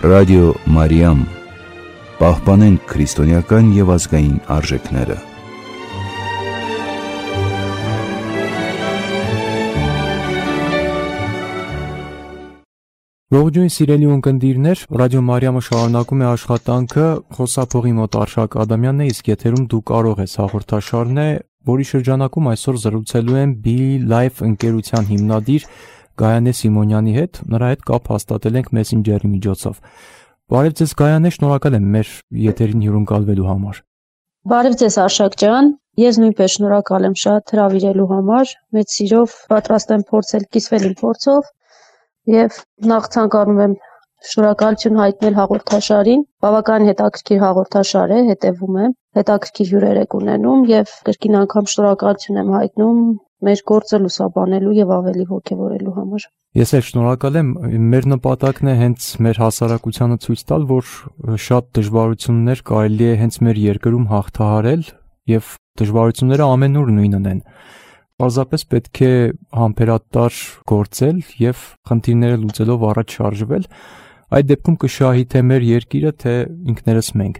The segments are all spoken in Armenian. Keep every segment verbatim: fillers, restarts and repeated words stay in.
Ռադիո Մարիամ, պահպանենք քրիստոնեական և ազգային արժեքները։ Ողջույն սիրելի ունկնդիրներ, Ռադիո Մարիամը շարունակում է աշխատանքը, խոսափողի մոտ Արշակ Ադամյանն է, իսկ եթերում դու կարող ես հաղորդաշարն է, որի շրջանակում այսօր զրուցելու եմ Be Life ընկերության հիմնադիր Գայանե Սիմոնյանի հետ, նրա հետ կապ հաստատել ենք Messenger-ի միջոցով։ Բարև ձեզ Գայանե, շնորհակալ եմ մեր եթերին հյուրընկալվելու համար։ Բարև ձեզ Արշակ ջան, ես նույնպես շնորհակալ եմ շատ հրավիրելու համար, մեծ սիրով պատրաստ եմ փորձել կիսվել իմ փորձով եւ նախ ցանկանում եմ շնորհակալություն հայտնել հաղորդաշարին, բավական հետաքրքիր հաղորդաշար է, հետևում եմ, հետաքրքիր հյուրեր եք ունենում եւ կրկին անգամ շնորհակալություն եմ հայտնում մեր գործը լուսաբանելու եւ ավելի ողջավորելու համար։ Ես էլ շնորհակալ եմ, մեր նպատակն է հենց մեր հասարակությանը ցույց տալ, որ շատ դժվարություններ կարելի է հենց մեր երկրում հաղթահարել եւ դժվարությունները ամենուր նույնն են։ Պարզապես պետք է համբերատար գործել եւ խնդիրները լուծելով առաջ շարժվել, այդ դեպքում կշահի թե մեր երկիրը, թե ինքներս մենք։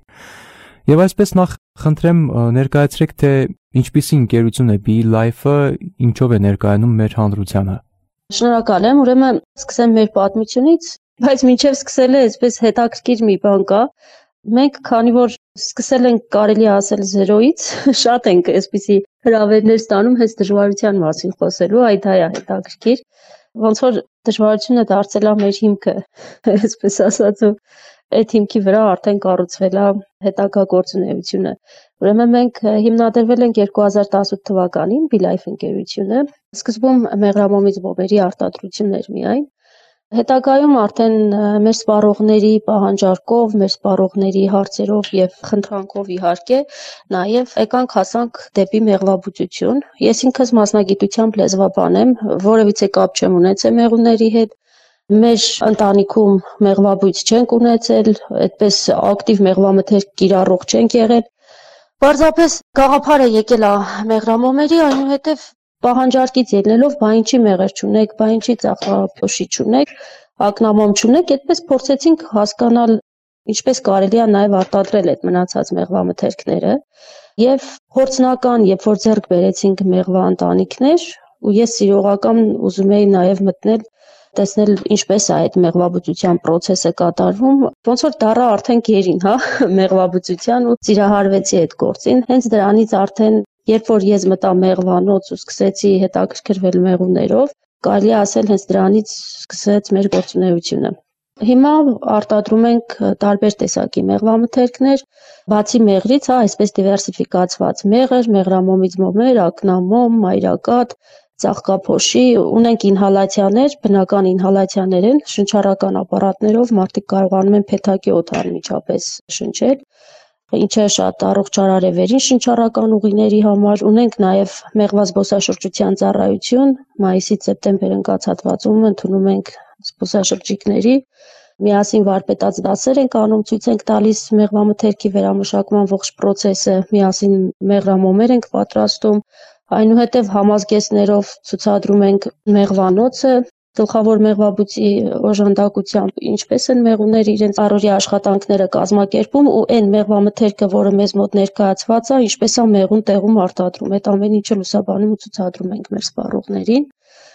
Եվ այսպես նախ խնդրեմ ներկայացրեք, թե ինչպիսի ընկերություն է Be Life-ը, ինչով է ներկայանում մեր հանրությանը։ Շնորհակալ եմ, ուրեմն սկսեմ մեր պատմությունից, բայց մինչև սկսելը այսպես հետաքրքիր մի բան կա։ Մենք քանի որ սկսել ենք կարելի ասել զերոյից, շատ ենք այսպիսի հրավերներ ստանում հենց դժվարության մասին խոսելու, այդ այ է հետաքրքիր։ Ոնց որ դժվարությունը դարձել է մեր հիմքը, այսպես ասած, ու այդ հիմքի վրա արդեն կառուցվել է հետագա գործունեությունը։ Ուրեմն մենք հիմնադրվել ենք երկու հազար տասութ թվականին Be Life ընկերությունը, սկզբում մեղրամոմից բոբերի արտադրություններ միայն։ Հետագայում արդեն մեր սպառողների պահանջարկով, մեր սպառողների հարցերով եւ խնդրանքով իհարկե, նաեւ եկանք հասանք դեպի մեղվաբուծություն։ Ես ինքս մասնագիտությամբ լեզվաբան եմ, որևիցե կապ չեմ ունեցել մեղուների հետ։ Մեր ընտանիքում մեղվաբույծ չենք ունեցել, այդպես ակտիվ մեղվամթերք կիրառող չենք եղել։ Պարզապես գաղափարը եկել է մեղրամոմերի, այնուհետև պահանջարկից ելնելով բա ինչի մեղր չունեք, բա ինչի ծաղկափոշի չունեք, ակնամոմ չունեք, այդպես փորձեցինք հասկանալ ինչպես կարելի է նաև արտադրել այդ մնացած մեղվամթերքները եւ փորձնական, երբ որ ձեռք բերեցինք մեղվա ընտանիքներ, ու ես սիրողական ուզում էի նաև մտնել տեսնել ինչպես է այդ մեղվաբուծության process-ը կատարվում, ոնց որ դառա արդեն գերին, հա, մեղվաբուծության ու ծիրահարվեցի այդ գործին, հենց դրանից արդեն երբ որ ես մտա մեղվանոց ու սկսեցի հետաքրքրվել մեղուներով, կարելի ասել հենց դրանից սկսեց մեր գործունեությունը։ Հիմա արտադրում ենք տարբեր տեսակի մեղվամթերքներ, բացի մեղրից, հա, այսպես դիվերսիֆիկացված մեղր, մեղրամոմից մոմեր, ակնամոմ, մայրակատ, ծաղկափոշի, ունենք ինհալացիաներ, բնական ինհալացիաներ են, շնչառական ապարատներով մարդիկ կարողանում են փեթակի օդ անմիջապես շնչել, ինչը շատ առողջարար է վերին շնչառական ուղիների համար։ Ունենք նաև մեղվա զբոսաշրջության ծառայություն, մայիսից սեպտեմբեր ընկած հատվածում ընդունում ենք զբոսաշրջիկների, միասին վարպետաց դասեր ենք անում, ցույց ենք տալիս մեղվամթերքի վերամշակման ողջ process-ը, միասին մեղրամոմեր ենք պատրաստում, այնուհետև համազգեստներով ցուցադրում ենք մեղվանոցը, գլխավոր մեղվաբույծի օժանդակությամբ, ինչպես են մեղուները իրենց առօրյա աշխատանքները կազմակերպում ու այն մեղվամթերքը, որը մեզ մոտ ներկայացված է, ինչպես է մեղուն տեղում արտադրում, այդ ամեն ինչը լուսաբանում ու ցուցադրում ենք մեր սպառողներին։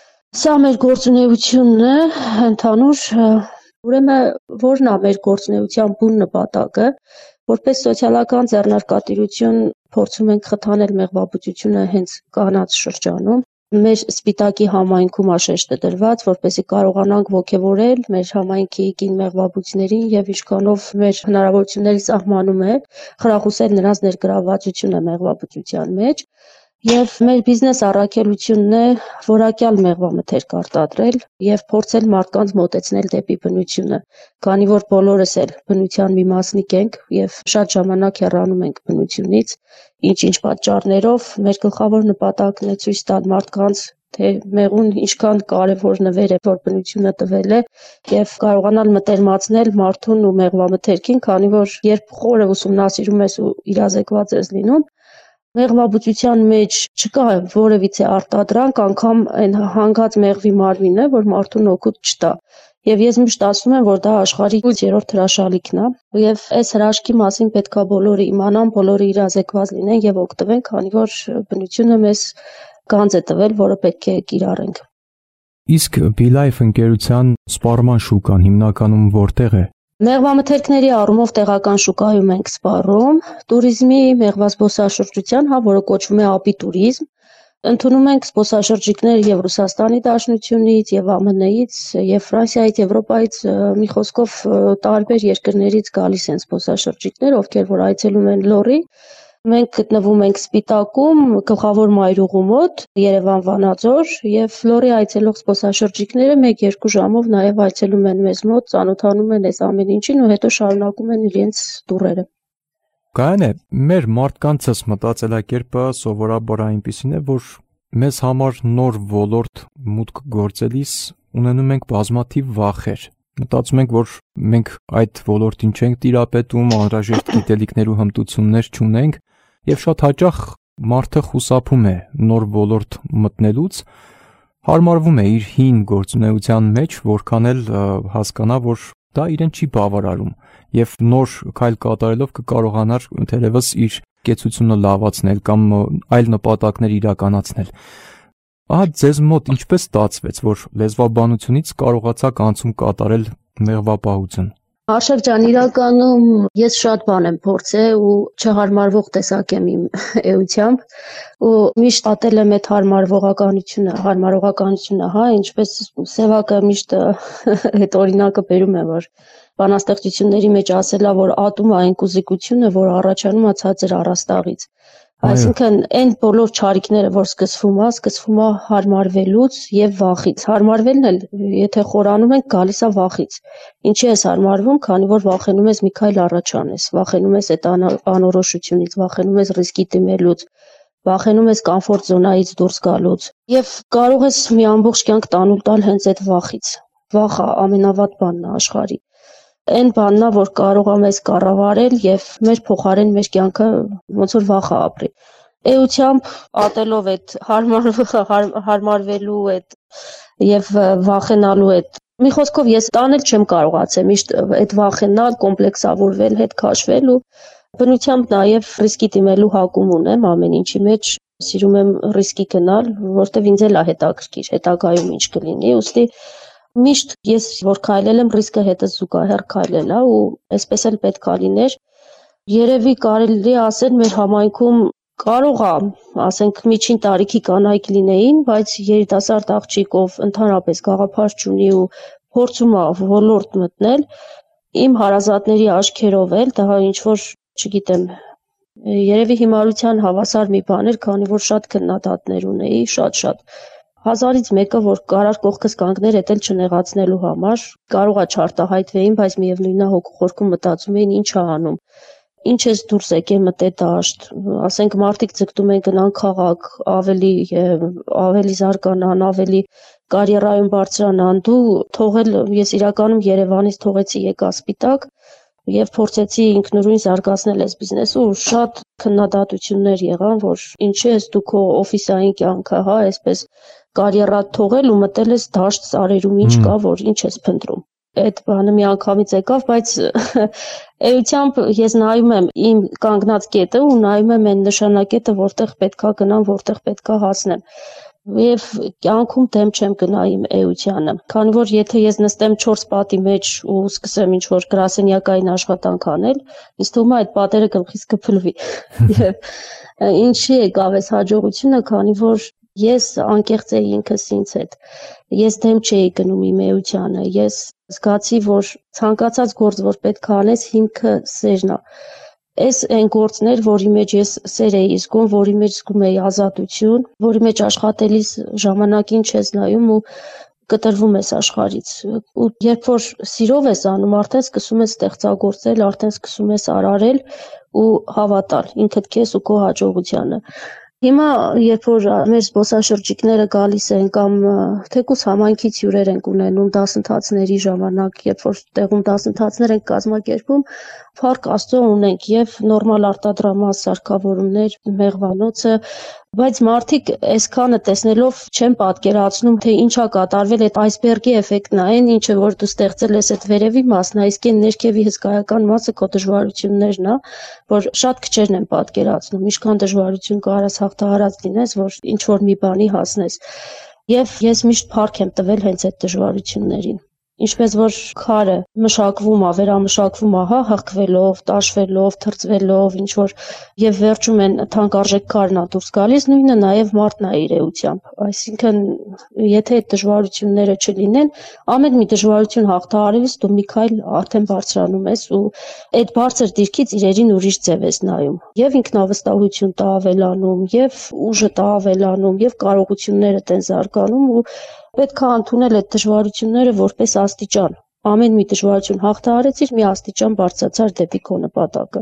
Սա մեր գործունեությունն է, ընդհանուր, ուրեմն որն է մեր գործունեության բուն նպատակը, որպես սոցիալական ձեռնարկատիրություն փորձում ենք խթանել մեղվաբուծությունը հենց կանանց շրջանում։ Մեր սպիտակի համայնքում աշեշտը դրված, որպեսզի կարողանանք ոգևորել մեր համայնքի կին մեղվաբույծներին եւ ինչքանով մեր հնարավորությունների սահմանում է խրախուսել նրանց ներգրավվածությունը մեղվաբուծության մեջ։ Եվ մեր բիզնես առաքելությունն է որակյալ մեղվամթերք արտադրել եւ փորձել մարդկանց մոտեցնել դեպի բնությունը, քանի որ բոլորս էլ բնության մի մասնիկ ենք եւ շատ ժամանակ հեռանում ենք բնությունից, ինչ-ինչ պատճառներով մեր գլխավոր նպատակն է ցույց տալ մարդկանց, թե մեղուն ինչքան կարևոր նվեր է, որ բնությունը տվել է եւ կարողանալ մտերմացնել մարդուն ու մեղվամթերքին, քանի որ երբ խորը ուսումնասիրում ես ու իրազեկված ես լինում, մեղվաբուծության մեջ չկա որևիցե արտադրանք, անգամ այն հանգած մեղվի մարմինը, որ մարդուն օգուտ չտա։ Եվ ես միշտ ասում եմ, որ դա աշխարհի ութերորդ հրաշալիքն է, եւ այս հրաշքի մասին պետքա բոլորը իմանան, բոլորը իրազեկված լինեն եւ օգտվեն, քանի որ բնությունը մեզ գանձ է տվել, որը պետք է կիրառենք։ Իսկ BeLife ընկերության սպառման շուկան հիմնականում որտեղ է։ Մեղվամթերքների առումով տեղական շուկայում ենք սպառում, туриզմի, մեղվազբոսաշրջության, հա, որը կոչվում է ապիտուրիզմ, ընդունում ենք զբոսաշրջիկներ եւ Ռուսաստանի Դաշնությունից, եւ ԱՄՆ-ից, եւ Ֆրանսիայից, Եվրոպայից, մի խոսքով տարբեր երկրներից գալիս են զբոսաշրջիկներ, ովքեր որ այցելում են Լոռի։ Մենք գտնվում ենք Սպիտակում, գլխավոր մայրուղու մոտ, Երևան Վանաձոր, եւ Լոռի այցելող զբոսաշրջիկները մեկ-երկու ժամով նաեւ այցելում են մեզ մոտ, ծանոթանում են այս ամեն ինչին ու հետո շարունակում են իրենց տուրերը։ Կան է, մեր մարդկանցս մտածելակերպը սովորաբար այնպիսին է, որ մեզ համար նոր ոլորտ մուտք գործելիս ունենում ենք բազմաթիվ վախեր։ Մտածում ենք, որ մենք այդ ոլորտին չենք տիրապետում, անհրաժեշտ գիտելիքներ ու հմտություններ չունենք, եւ շատ հաճախ մարդը խուսափում է նոր ոլորտ մտնելուց, հարմարվում է իր հին գործունեության մեջ, որքան էլ հասկանա, որ դա իրեն չի բավարարում եւ նոր քայլ կատարելով կկարողանար թերևս իր կեցությունը լավացնել կամ այլ նպատակներ իրականացնել։ Ահա ձեզ մոտ ինչպես ստացվեց, որ լեզվաբանությունից կարողացաք անցում կատարել մեղվապահություն։ Արշակ ջան, իրականում ես շատ բան եմ փորձել ու չհարմարվող տեսակ եմ իմ էությամբ ու միշտ ատել եմ այդ հարմարվողականությունը, հարմարողականությունը, հա, ինչպես Սևակը միշտ այդ օրինակը բերում է, որ բանաստեղծությունների մեջ ասելա, որ ատում է այն կուզիկությունը, որ առաջանում է ցածր առաստաղից։ Այսինքն այն բոլոր չարիքները, որ սկսվում է, սկսվում է հարմարվելուց եւ վախից։ Հարմարվելն էլ, եթե խորանում ենք, գալիս է վախից։ Ինչի ես հարմարվում, քանի որ վախենում ես մի քայլ առաջ անես, վախենում ես այդ անորոշությունից, վախենում ես ռիսկի դիմելուց, վախենում ես կոմֆորտ զոնայից դուրս գալուց եւ կարող ես մի ամբողջ կյանք տանուլ տալ հենց այդ վախից։ Վախը ամենավատ բանն է աշխարհի։ Այն բանն է, որ կարող է մեզ կառավարել եւ մեր փոխարեն մեր կյանքը ոնց որ վախը ապրի։ Էությամբ ատելով այդ հարմար հարմարվելու այդ եւ վախենալու այդ մի խոսքով ես տանել չեմ կարողացել, միշտ այդ վախենալ, կոմպլեքսավորվել, հետ քաշվել ու բնությամբ նաեւ ռիսկի դիմելու հակում ունեմ ամեն ինչի մեջ, սիրում եմ ռիսկի գնալ, որտեվ ինձ էլ է հետաքրքիր, հետագայում ինչ կլինի, ուստի միշտ ես որ քայլել եմ ռիսկը հետս զուգահեռ քայլել է ու այսպես էլ պետք է լիներ։ Երևի կարելի է ասել մեր համայնքում կարող է, ասենք միջին տարիքի կանայք լինեին, բայց երիտասարդ աղջիկ ով ընդհանրապես գաղափար չունի ու փորձում է ոլորտ մտնել, իմ հարազատների աչքերով էլ դա ինչ որ, չգիտեմ, երևի հիմարության հավասար մի բան էր, քանի որ շատ քննադատներ ունեի, շատ-շատ Հազարից մեկը, որ կարար կողքս կանգներ, էդ էլ չնեղացնելու համար, կարող է չարտահայտվեին, բայց միևնույնն է հոգու խորքում մտածում էին ինչ է անում, ինչ ես դուրս եկել մտե դաշտ, ասենք մարդիկ ձգտում են գնան քաղաք, ավելի ավելի զարգանան, ավելի կարիերայում բարձրանան, դու թողել, ես իրականում Երևանից թողեցի եկա Սպիտակ եւ փորձեցի ինքնուրույն զարգացնել այս բիզնեսը ու շատ քննադատություններ եղան, որ ինչի ես դու քո օֆիսային կյանքը, հա, այսպես կարիերա թողել ու մտել ես դաշտ սարերում ինչ կա, որ ինչ ես փնտրում։ Այդ բանը մի անգամից եկավ, բայց էությամբ ես նայում եմ իմ կանգնած կետը ու նայում եմ այն նշանակետը, որտեղ պետքա գնամ, որտեղ պետքա հասնեմ։ Եվ կյանքում դեմ չեմ գնա իմ էությանը, քանի որ եթե ես նստեմ չորս պատի մեջ ու սկսեմ ինչ որ գրասենյակային աշխատանք անել, ինձ թվում է այդ պատերը գլխից կփլվի։ Եվ ինչի եկավ այս հաջողությունը, քանի որ ես անկեղծ էի ինքս ինձ հետ։ Ես դեմ չէի գնում իմ էությանը, ես զգացի, որ ցանկացած գործ, որ պետք է անես, հիմքը սերն է։ Այս այն գործն էր, որի մեջ ես սեր էի զգում, որի մեջ զգում էի ազատություն, որի մեջ աշխատելիս ժամանակին չես նայում ու կտրվում ես աշխարհից։ Ու երբ որ սիրով ես անում, արդեն սկսում ես ստեղծագործել, արդեն սկսում ես արարել ու հավատալ ինքդ քեզ ու քո հաջողությանը։ Հիմա երբ որ մեր զբոսաշրջիկները գալիս են կամ թեկուզ համայնքից հյուրեր ենք ունենում դասընթացների ժամանակ, երբ որ տեղում դասընթացներ ենք կազմակերպում, փառք Աստծո ունենք եւ նորմալ արտադրամաս սարքավորումներ, մեղվանոցը, Բայց մարդիկ այսքանը տեսնելով չեն պատկերացնում, թե ինչա կատարվել այդ այսբերգի էֆեկտն այն, ինչը որ դու ստեղծել ես այդ վերևի մասն, իսկ այն ներքևի հսկայական մասը քո դժվարություններն է, որ շատ քչերն են պատկերացնում, ինչքան դժվարություն կարաս հաղթահարած լինես, որ ինչ որ մի բանի հասնես։ Եվ ես միշտ փառք եմ տվել հենց այդ դժվարություններին։ Ինչպես որ քարը մշակվում է, վերամշակվում է, հա, հղկվելով, տաշվելով, թրծվելով, ինչ որ եւ վերջում են թանկարժեք քարն է դուրս գալիս, նույնը նաեւ մարդն է իր էությամբ։ Այսինքն, եթե այդ դժվարությունները չլինեն, ամեն մի դժվարություն հաղթահարելիս դու մի քայլ արդեն բարձրանում ես ու այդ բարձր դիրքից իրերին ուրիշ ձև ես նայում։ Եվ ինքնավստահություն տա ավելանում, եւ ուժը տա ավելանում, եւ կարողությունները տեն զարգանում ու պետք է ընդունել այդ դժվարությունները որպես աստիճան։ Ամեն մի դժվարություն հաղթահարեցիր, մի աստիճան բարձրացար դեպի քո նպատակը։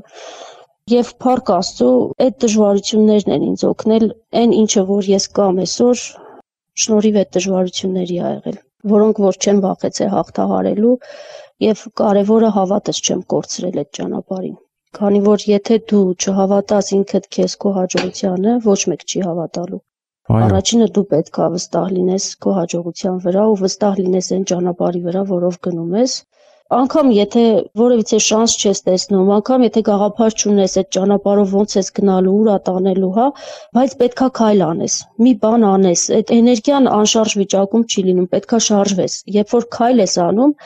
Եվ փառք Աստծո, այդ դժվարություններն են ինձ օգնել, այն ինչը որ ես կամ այսօր, շնորհիվ այդ դժվարությունների ա եղել, որոնք որ չեմ վախեցել հաղթահարելու, եւ կարեւորը հավատս չեմ կորցրել այդ ճանապարհին։ Քանի որ եթե դու չհավատաս ինքդ քեզ քո հաջողությանը, ոչ մեկ չի հավատալու։ Առաջինը դու պետք է վստահ լինես քո հաջողության վրա ու վստահ լինես այն ճանապարհի վրա, որով գնում ես։ Անկամ եթե որևիցե շանս չես տեսնում, անկամ եթե գաղափար չունես այդ ճանապարհով ոնց ես գնալու, ուր ա տանելու, հա, բայց պետքա քայլ անես, մի բան անես, այդ էներգիան անշարժ վիճակում չի լինում, պետքա շարժվես։ Երբ որ քայլ ես անում,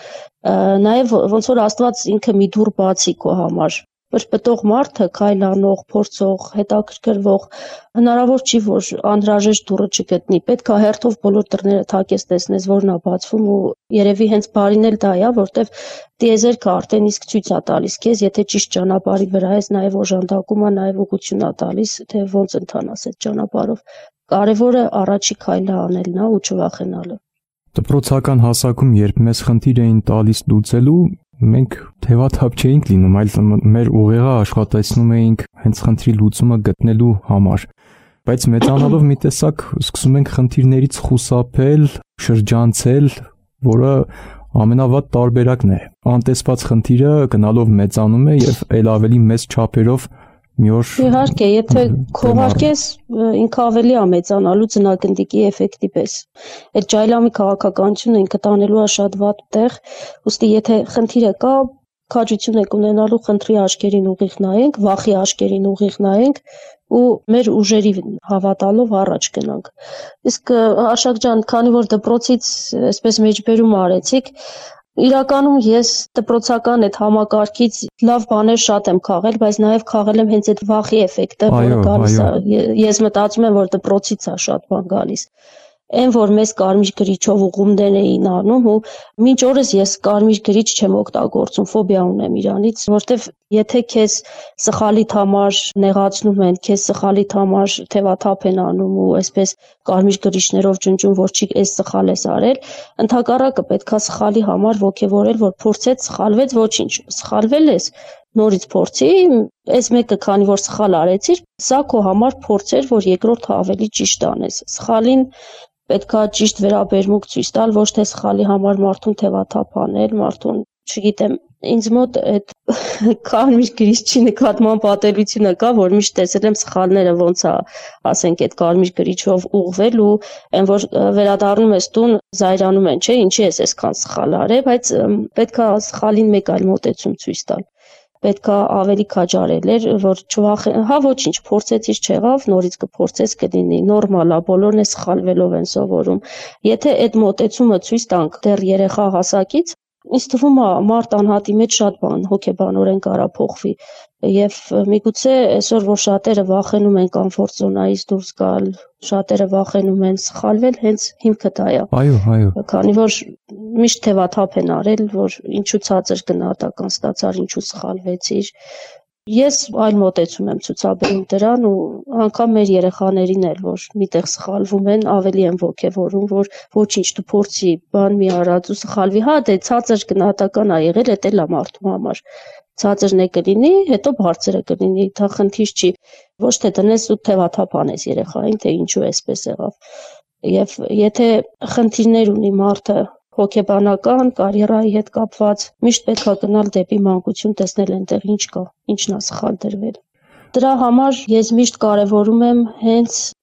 նաև ոնց որ Աստված ինքը մի դուռ բացի քո համար։ Պրպտող մարդը, քայլանող, փորձող, հետաքրքրվող, հնարավոր չի, որ անհրաժեշտ դուռը չգտնի։ Պետք է հերթով բոլոր դռները թակես տեսնես, որն է բացվում ու երևի հենց բարին էլ դա է, որտեվ տիեզերքը արդեն իսկ ցույց է տալիս քեզ, եթե ճիշտ ճանապարհի վրա ես, նաև օժանդակում է, նաև ուղղություն է տալիս, թե ոնց ընթանաս այդ ճանապարհով։ Կարևորը առաջի քայլը անելն է ու չվախենալը։ Դպրոցական հասակում, երբ մեզ խնդիր էին տալիս լուծելու, մենք թևաթափ չէինք լինում, այլ մեր ուղեղը աշխատեցնում էինք հենց խնդրի լուծումը գտնելու համար։ Բայց մեծանալով մի տեսակ սկսում ենք խնդիրներից խուսափել, շրջանցել, որը ամենավատ տարբերակն է։ Անտեսված խնդիրը գնալով մեծանում է եւ ել ավելի մեծ չափերով մի օր Իհարկե, եթե քողարկես, ինքը ավելի է մեծանալու ձնագնդիկի էֆեկտի պես։ Այդ ջայլամի քաղաքականությունը ինքը տանելու է շատ վատ տեղ, ուստի եթե խնդիրը կա, քաջություն եք ունենալու խնդրի աչքերին ուղիղ նայենք, վախի աչքերին ուղիղ նայենք ու մեր ուժերի հավատալով առաջ գնանք։ Իսկ Արշակ ջան, քանի որ դպրոցից այսպես մեջբերում արեցիք, իրականում ես դպրոցական այդ համակարգից լավ բաներ շատ եմ քաղել, բայց նաև քաղել եմ հենց այդ վախի էֆեկտը, որը գալիս է։ Ես մտածում եմ, որ դպրոցից է շատ բան գալիս։ Այն որ մեզ կարմիր գրիչով ուղումներ էին անում ու մինչ օրս ես կարմիր գրիչ չեմ օգտագործում, ֆոբիա ունեմ իրանից, որտեվ եթե քեզ սխալիդ համար նեղացնում են, քեզ սխալիդ համար թևաթափ են անում ու այսպես կարմիր գրիչներով ջնջում, որ չի էս սխալ ես արել, ընդհակառակը պետքա սխալի համար ոգևորել, որ փորձեց, սխալվեց, ոչինչ, սխալվել ես, նորից փորձի, այս մեկը քանի որ սխալ արեցիր, սա քո համար փորձ էր, որ երկրորդը ավելի ճիշտ անես։ Սխալին պետքա ճիշտ վերաբերմունք ցույց տալ, ոչ թե սխալի համար մարդուն թևաթափ անել, մարդուն, չգիտեմ, ինձ մոտ այդ կարմիր գրիչի նկատմամբ ատելությունը կա, որ միշտ տեսել եմ սխալները ոնց է, ասենք, այդ կարմիր գրիչով ուղղվել ու այն որ վերադառնում ես տուն, զայրանում են, չէ, ինչի ես այսքան սխալ արել, բայց պետքա սխալին մեկ այլ մոտեցում ցույց տալ։ Պետքա ավելի քաջարել էր, որ չվախեն, հա ոչինչ, փորձեցիր չեղավ, նորից կփորձես կլինի, նորմալ է, բոլորն է սխալվելով են սովորում։ Եթե այդ մոտեցումը ցույց տանք դեռ երեխա հասակից, ինձ թվում է մարդ անհատի մեջ շատ բան հոգեբանորեն կարա փոխվի եւ միգուցե այսօր որ շատերը վախենում են կոմֆորտ զոնայից դուրս գալ, շատերը վախենում են սխալվել, հենց հիմքը դա է։ Այո, այո։ Քանի որ միշտ թևաթափ են արել, որ ինչու ցածր գնահատական ստացար, ինչու սխալվեցիր։ Ես այլ մոտեցում եմ ցուցաբերում դրան ու անգամ մեր երեխաներին էլ, որ միտեղ սխալվում են, ավելի են ոգևորում, որ ոչինչ դու փորձի, բան մի արած ու սխալվի, հա դե ցածր գնահատական ա եղել, դա էլ է մարդու համար։ Ցածրն է կլինի, հետո բարձրը կլինի, դա խնդիր չի։ Ոչ թե դնես ու թևաթափ անես երեխային, թե ինչու էսպես եղավ։ Եվ եթե խնդիրներ ունի մարդը հոգեբանական, կարիերայի հետ կապված, միշտ պետք է գնալ դեպի մանկություն, տեսնել այնտեղ ինչ կա, ինչն է սխալ դրվել։ Դրա համար ես միշտ կարևորում եմ հենց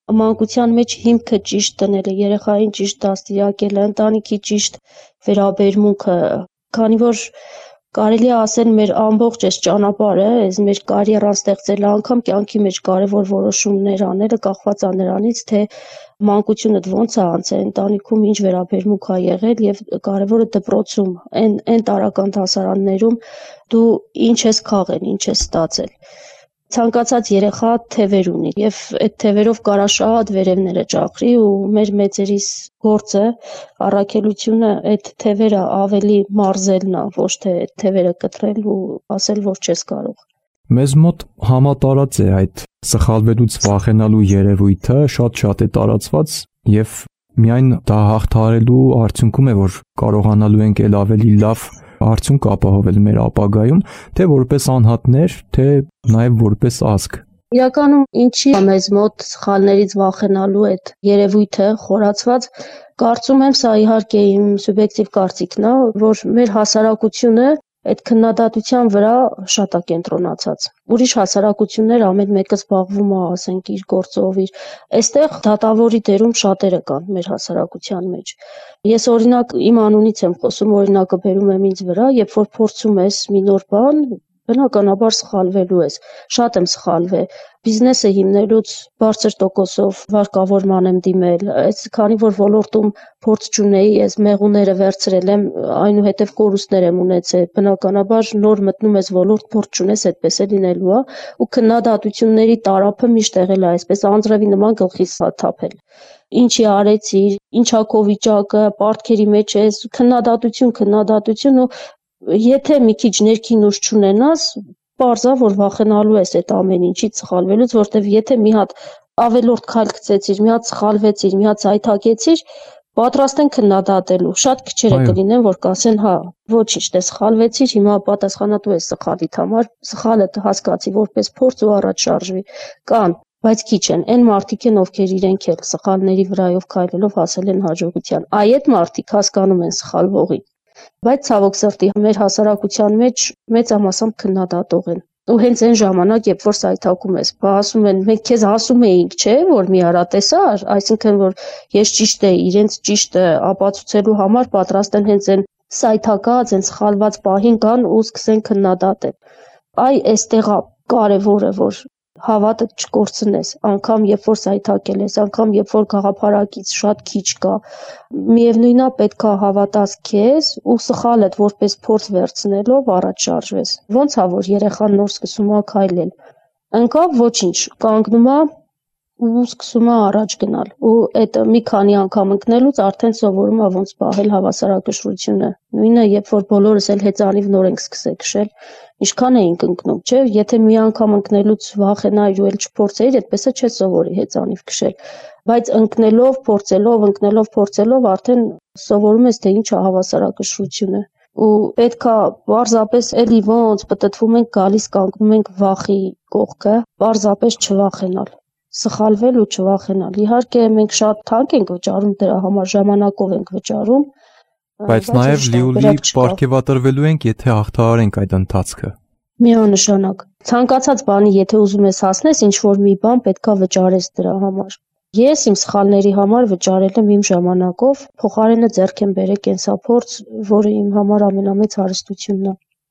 մանկության մեջ հիմքը ճիշտ դնելը, երեխային ճիշտ դաստիարակելը, ընտանիքի ճիշտ վերաբերմունքը, քանի որ կարելի է ասել մեր ամբողջ այս ճանապարհը, այս մեր կարիերան ստեղծելը, անգամ կյանքի մեջ կարևոր որոշումներ անելը կախված է նրանից, թե մանկությունդ ոնց է անցել, ընտանիքում ինչ վերաբերմունք ա եղել եւ կարևորը դպրոցում, այն այն տարական դասարաններում դու ինչ ես քաղել, ինչ ես ստացել։ Ցանկացած երեխա թևեր ունի եւ այդ թևերով կարա շատ վերևները ճախրի ու մեր մեծերիս գործը, առաքելությունը այդ թևերը ավելի մարզելն է, ոչ թե այդ թևերը կտրել ու ասել, որ չես կարող։ Մեզ մոտ համատարած է այդ սխալվելուց վախենալու երևույթը, շատ-շատ է տարածված եւ միայն դա հաղթահարելու արդյունքում է, որ կարողանալու ենք ել ավելի լավ արդյունք ապահովել մեր ապագայում, թե որպես անհատներ, թե նաև որպես ազգ։ Իրականում ինչի է մեզ մոտ սխալներից վախենալու այդ երևույթը խորացված, կարծում եմ սա իհարկե իմ սուբյեկտիվ կարծիքն է, որ մեր հասարակությունը այդ քննադատության վրա շատ է կենտրոնացած։ Ուրիշ հասարակություններ ամեն մեկը զբաղվում է, ասենք, իր գործով, իր այստեղ դատավորի դերում շատերը կան մեր հասարակության մեջ։ Ես օրինակ իմ անունից եմ խոսում, օրինակը բերում եմ ինձ վրա, երբ որ փորձում ես մի նոր բան, բնականաբար սխալվելու ես, շատ եմ սխալվել, բիզնեսը հիմնելուց բարձր տոկոսով վարկավորման եմ դիմել, այս քանի որ ոլորտում փորձ չունեի, ես մեղուները վերցրել եմ, այնուհետև կորուստներ եմ ունեցել, բնականաբար նոր մտնում ես ոլորտ, փորձ չունես, այդպես է լինելու է, ու քննադատությունների տարափը միշտ եղել է այսպես անձրևի նման գլխիս թափել։ Ինչի արեցի, ինչա քո վիճակը, պարտքերի մեջ ես, քննադատություն, քննադատություն ու եթե մի քիչ ներքին ուժ չունենաս, պարզա որ վախենալու ես այդ ամեն ինչից սխալվելուց, որտեվ եթե մի հատ ավելորդ քայլ գցեցիր, մի հատ սխալվեցիր, մի հատ ցայթակեցիր, պատրաստ են քննադատելու։ Շատ քչերը կլինեն, որ կասեն, հա, ոչինչ, դե սխալվեցիր, հիմա պատասխանատու ես սխալիդ համար, սխալը հասկացի որպես փորձ ու առաջ շարժվի։ Կան, բայց քիչ են, այն մարդիկ են, ովքեր իրենք էլ սխալների վրայով քայլելով հասել են հաջողության։ Այ այդ մարդիկ հասկանում են սխալվողին։ Բայց ցավոք սրտի մեր հասարակության մեջ մեծամասամբ քննադատող են։ Ու հենց այն ժամանակ, երբ որ սայթակում ես, ասում են, մենք քեզ ասում էինք, չէ, որ մի արա տեսար, այսինքն որ ես ճիշտ էի, իրենց ճիշտը ապացուցելու համար պատրաստ են հենց այն սայթակած, այն սխալված պահին կան ու սկսեն քննադատել։ Այ այստեղ է կարևորը, որ հավատը չկորցնես, անգամ երբ որ սայթակել ես, անգամ երբ որ գաղափարակից շատ քիչ կա, միևնույնն է պետք է հավատաս քեզ ու սխալդ որպես փորձ վերցնելով առաջ շարժվես։ Ոնց է որ երեխան նոր սկսում է քայլել, ընկավ ոչինչ, կանգնում է ու սկսում է առաջ գնալ ու այդ մի քանի անգամ ընկնելուց արդեն սովորում է ոնց պահել հավասարակշռությունը։ Նույնը երբ որ բոլորս էլ հեծանիվ նոր ենք սկսել քշել, ինչքան էինք ընկնում, չէ՞, եթե մի անգամ ընկնելուց վախենայիր ու էլ չփորձեիր, այդպես է չէ սովորի հեծանիվ քշել, բայց ընկնելով, փորձելով, ընկնելով, փորձելով արդեն սովորում ես թե ինչ է հավասարակշռությունը ու պետքա պարզապես էլի ոնց պտտվում ենք գալիս կանգնում ենք վախի կողքը, պարզապես չվախենալ, սխալվել ու չվախենալ։ Իհարկե մենք շատ թանկ ենք վճարում դրա համար, ժամանակով ենք վճարում, բայց նաև լիուլի պարգևատրվելու ենք, եթե հաղթահարենք այդ ընթացքը։ Միանշանակ։ Ցանկացած բանի, եթե ուզում ես հասնես, ինչ որ մի բան պետքա վճարես դրա համար։ Ես իմ սխալների համար վճարել եմ իմ ժամանակով, փոխարենը ձեռք եմ բերել կենսափորձ, որը իմ համար ամենամեծ հարստությունն է։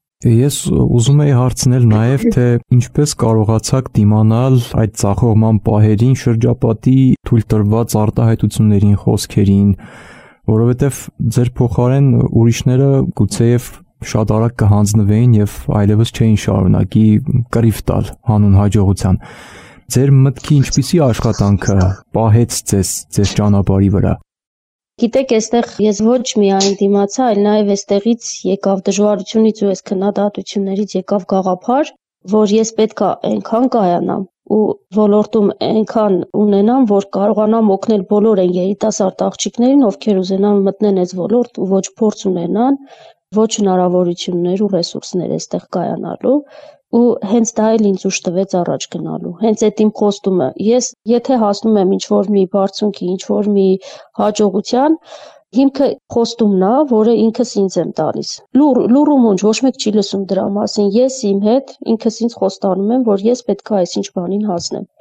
Ես ուզում եի հարցնել նաև, թե ինչպես կարողացաք դիմանալ այդ ծախողման պահերին, շրջապատի թույլ տրված արտահայտություններին, խոսքերին, որովհետև ձեր փոխարեն ուրիշները գուցեև շատ արագ կհանձնվեին եւ այլևս չէին շարունակի կռիվ տալ հանուն հաջողության։ Ձեր մտքի ինչպիսի աշխատանքը պահեց ձեզ ձեր ճանապարհի վրա։ Գիտեք, այստեղ ես ոչ միայն դիմացա, այլ նաև այստեղից եկավ դժվարությունից ու այս քննադատություններից եկավ գաղափար, որ ես պետքա այնքան կայանամ ու ոլորտում այնքան ունենամ, որ կարողանամ օգնել բոլոր այն երիտասարդ աղջիկներին, ովքեր ուզենան մտնեն այս ոլորտ ու ոչ փորձ ունենան, ոչ հնարավորություններ ու ռեսուրսներ այստեղ կայանալու ու հենց դա էլ ինձ ուժ տվեց առաջ գնալու։ Հենց այդ իմ խոստումը, ես եթե հասնում եմ ինչ-որ մի բարձունքի, ինչ-որ մի հաջողության, հիմքը խոստումն է, որը ինքս ինձ եմ տալիս։ Լուր, լուր ու մունջ, ոչ մեկ չի լսում դրա մասին։ Ես իմ հետ ինքս ինձ խոստանում եմ, որ ես պետք է այսինչ բանին հասնեմ։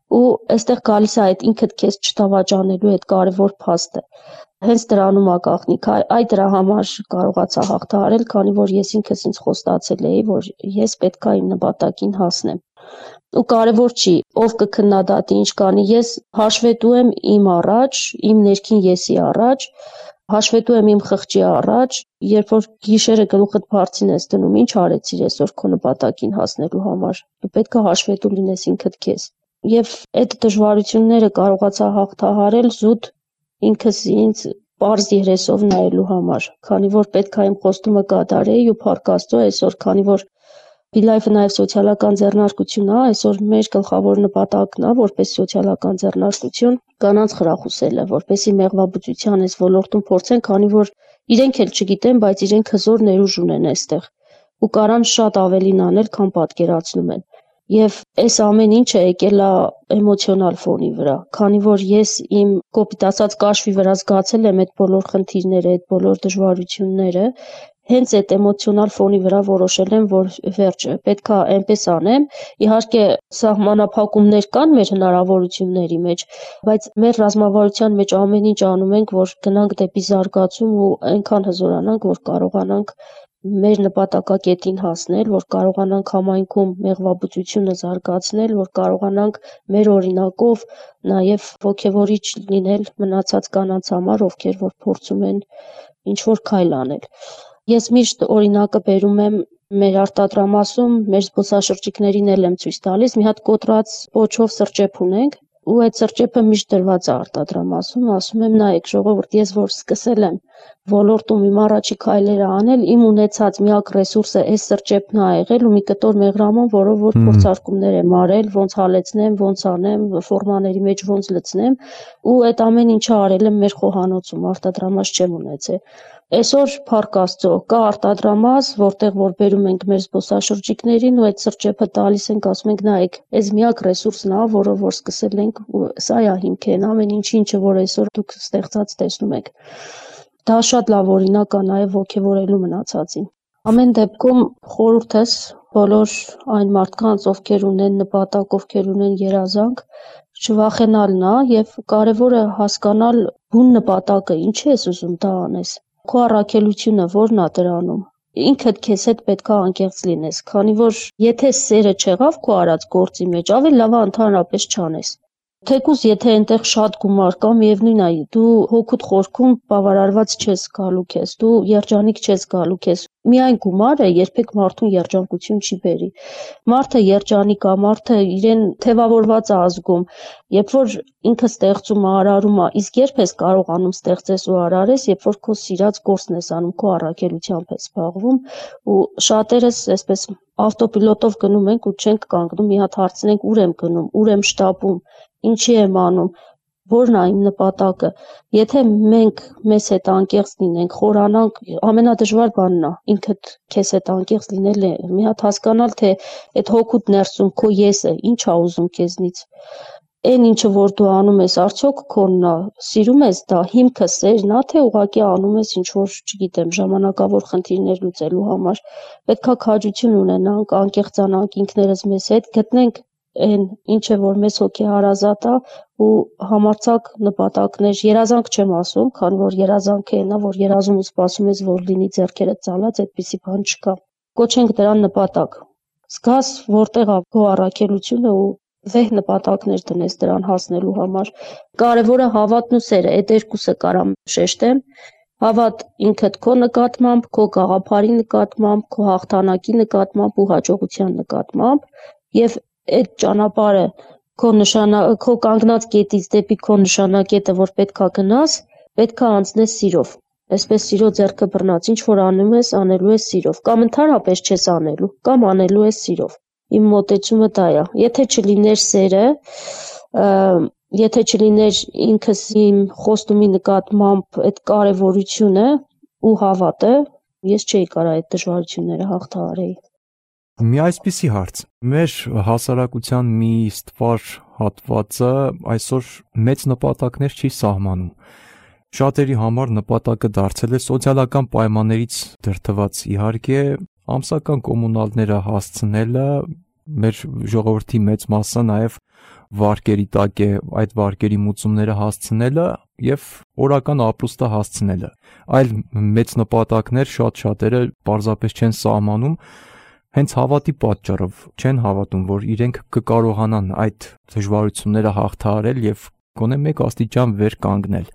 ու այստեղ գալիս է այդ ինքդ քեզ չդավաճանելու այդ կարևոր փաստը։ Հենց դրանում է գաղտնիքը, այ դրա համար կարողացա հաղթահարել, քանի որ ես ինքս ինձ խոստացել էի, որ ես պետք է իմ նպատակին հասնեմ։ Ու կարևոր չի, ով կքննադատի ինչ կանի, ես հաշվետու եմ իմ առաջ, իմ ներքին եսի առաջ, հաշվետու եմ իմ խղճի առաջ, երբ որ գիշերը գլուխդ բարձին ես դնում, ինչ արեցիր այսօր քո նպատակին հասնելու համար, դու պետք է հաշվետու լինես ինքդ քեզ։ Եվ այդ դժվարությունները կարողացա հաղթահարել զուտ ինքս ինձ պարզ երեսով նայելու համար, քանի որ պետք է իմ խոստումը կատարեի ու փառք Աստծո այսօր, քանի որ BeLife-ը նաև սոցիալական ձեռնարկություն է, այսօր մեր գլխավոր նպատակն է, որպես սոցիալական ձեռնարկություն, կանանց խրախուսելը, որպեսզի մեղվաբուծության այս ոլորտում փորձեն, քանի որ իրենք էլ չգիտեն, բայց իրենք հզոր ներուժ ունեն այստեղ ու կարան շատ ավելին անել, քան պատկերացնում են։ Եվ այս ամեն ինչը եկել է էմոցիոնալ ֆոնի վրա, քանի որ ես իմ կոպիտ ասած կաշվի վրա զգացել եմ այդ բոլոր խնդիրները, այդ բոլոր դժվարությունները, հենց այդ էմոցիոնալ ֆոնի վրա որոշել եմ, որ վերջը պետք է այնպես անեմ։ Իհարկե սահմանափակումներ կան մեր հնարավորությունների մեջ, բայց մեր ռազմավարության մեջ ամեն ինչ անում ենք, որ գնանք դեպի զարգացում ու այնքան հզորանանք, որ կարողանանք մեր նպատակակետին հասնել, որ կարողանանք համայնքում մեղվաբուծությունը զարգացնել, որ կարողանանք մեր օրինակով նաև ոգևորիչ լինել մնացած կանանց համար, ովքեր որ փորձում են ինչ-որ քայլ անել։ Ես միշտ օրինակը բերում եմ մեր արտադրամասում, մեր զբոսաշրջիկներին էլ եմ ցույց տալիս, մի հատ կոտրած պոչով սրճեփ ունենք, ու այդ սրճեփը միշտ դրված է արտադրամասում, ասում եմ նայեք ժողովուրդ, ես որ սկսել եմ ոլորտում իմ առաջի քայլերը անել, իմ ունեցած միակ ռեսուրսը այս սրճեփն է եղել ու մի կտոր մեղրամոն, որով որ փորձարկումներ եմ արել, ոնց հալեցնեմ, ոնց անեմ, ֆորմաների մեջ ոնց լցնեմ, ու այդ ամեն ինչը արել եմ մեր խոհանոցում, արտադրամաս չեմ ունեցել։ Այսօր փառք Աստծո կա արտադրամաս, որտեղ որ բերում ենք մեր զբոսաշրջիկներին ու այդ սրճեփը տալիս ենք, ասում ենք նայեք, այս միակ ռեսուրսն է, որով որ սկսել ենք, սա է հիմքերն, ամեն ինչ ինչը որ այսօր դուք ստեղծած տեսնում եք։ Դա շատ լավ օրինակ է նաև ոգևորելու մնացածին։ Ամեն դեպքում խորհուրդս բոլոր այն մարդկանց, ովքեր ունեն նպատակ, ովքեր ունեն երազանք, չվախենալն է եւ կարեւորը հասկանալ բուն նպատակը, ինչի ես ուզում դա անես։ Քո առաքելությունը ո՞րն է դրանում։ Ինքդ քեզ հետ պետք է անկեղծ լինես, քանի որ եթե սերը չեղավ քո արած գործի մեջ, ավելի լավ է ընդհանրապես չանես։ Թեկուզ եթե այնտեղ շատ գումար կա, միևնույն է, դու հոգուդ խորքում բավարարված չես գալու քեզ, դու երջանիկ չես գալու քեզ։ Միայն գումարը երբեք մարդուն երջանկություն չի բերի։ Մարդը երջանիկ է, մարդը իրեն թևավորված է ազգում, երբ որ ինքը ստեղծում է, արարում է, իսկ երբ ես կարողանում ստեղծես ու արարես, երբ որ քո սիրած գործն ես անում, քո առաքելությամբ ես զբաղվում, ու շատերս այսպես ավտոպիլոտով գնում ենք ու չենք կանգնում, մի հատ հարցնենք ուր եմ գնում, ուր եմ շտապում, ինչի եմ անում, որն է իմ նպատակը։ Եթե մենք մեզ հետ անկեղծ լինենք, խորանանք, ամենադժվար բանն է ինքդ քեզ հետ անկեղծ լինելը, մի հատ հասկանալ, թե այդ հոգուդ ներսում քո եսը ինչ է ուզում քեզնից։ Այն ինչը որ դու անում ես, արդյոք քոնն է, սիրում ես դա, հիմքը սերն է, թե ուղղակի անում ես ինչ որ, չգիտեմ, ժամանակավոր խնդիրներ լուծելու համար։ Պետք է քաջություն ունենանք, անկեղծանանք ինքներս մեզ հետ, գտնենք այն ինչը որ մեզ հոգեհարազատ է ու համարձակ նպատակներ, երազանք չեմ ասում, քանի որ երազանքը այն է, որ երազում ու սպասում ես, որ լինի ձեռքերդ ծալած, այդպիսի բան չկա։ Կոչենք դրան նպատակ։ Զգաս որտեղ է քո առաքելությունը ու վեհ նպատակներ դնես դրան հասնելու համար։ Կարևորը հավատն ու սերը, այդ երկուսը կարամ շեշտեմ։ Հավատ ինքդ քո նկատմամբ, քո գաղափարի նկատմամբ, քո հաղթանակի նկատմամբ ու հաջողության նկատմամբ եւ այդ ճանապարհը քո նշանակ քո կանգնած կետից դեպի քո նշանակետը որ պետքա գնաս, պետքա անցնես սիրով։ Այսպես սիրո ձեռքը բռնած, ինչ որ անում ես, անելու ես սիրով, կամ ընդհանրապես չես անելու, կամ անելու ես սիրով։ Իմ մոտեցումը դա է։ Եթե չլիներ սերը, եթե չլիներ ինքս իմ խոստումի նկատմամբ այդ կարևորությունը ու հավատը, ես չէի կարող այդ դժվարությունները հաղթահարել։ Մի այսպիսի հարց. մեր հասարակության մի ստվար հատվածը այսօր մեծ նպատակներ չի սահմանում։ Շատերի համար նպատակը դարձել է սոցիալական պայմաններից դրդված, իհարկե, ամսական կոմունալները հասցնելը, մեր ժողովրդի մեծ մասը նաև վարկերի տակ է, այդ վարկերի մուծումները հասցնելը եւ օրական ապրուստը հասցնելը։ Այլ մեծ նպատակներ շատ-շատերը պարզապես չեն սահմանում, հենց հավատի պատճառով չեն հավատում, որ իրենք կկարողանան այդ դժվարությունները հաղթահարել եւ գոնե մեկ աստիճան վեր կանգնել։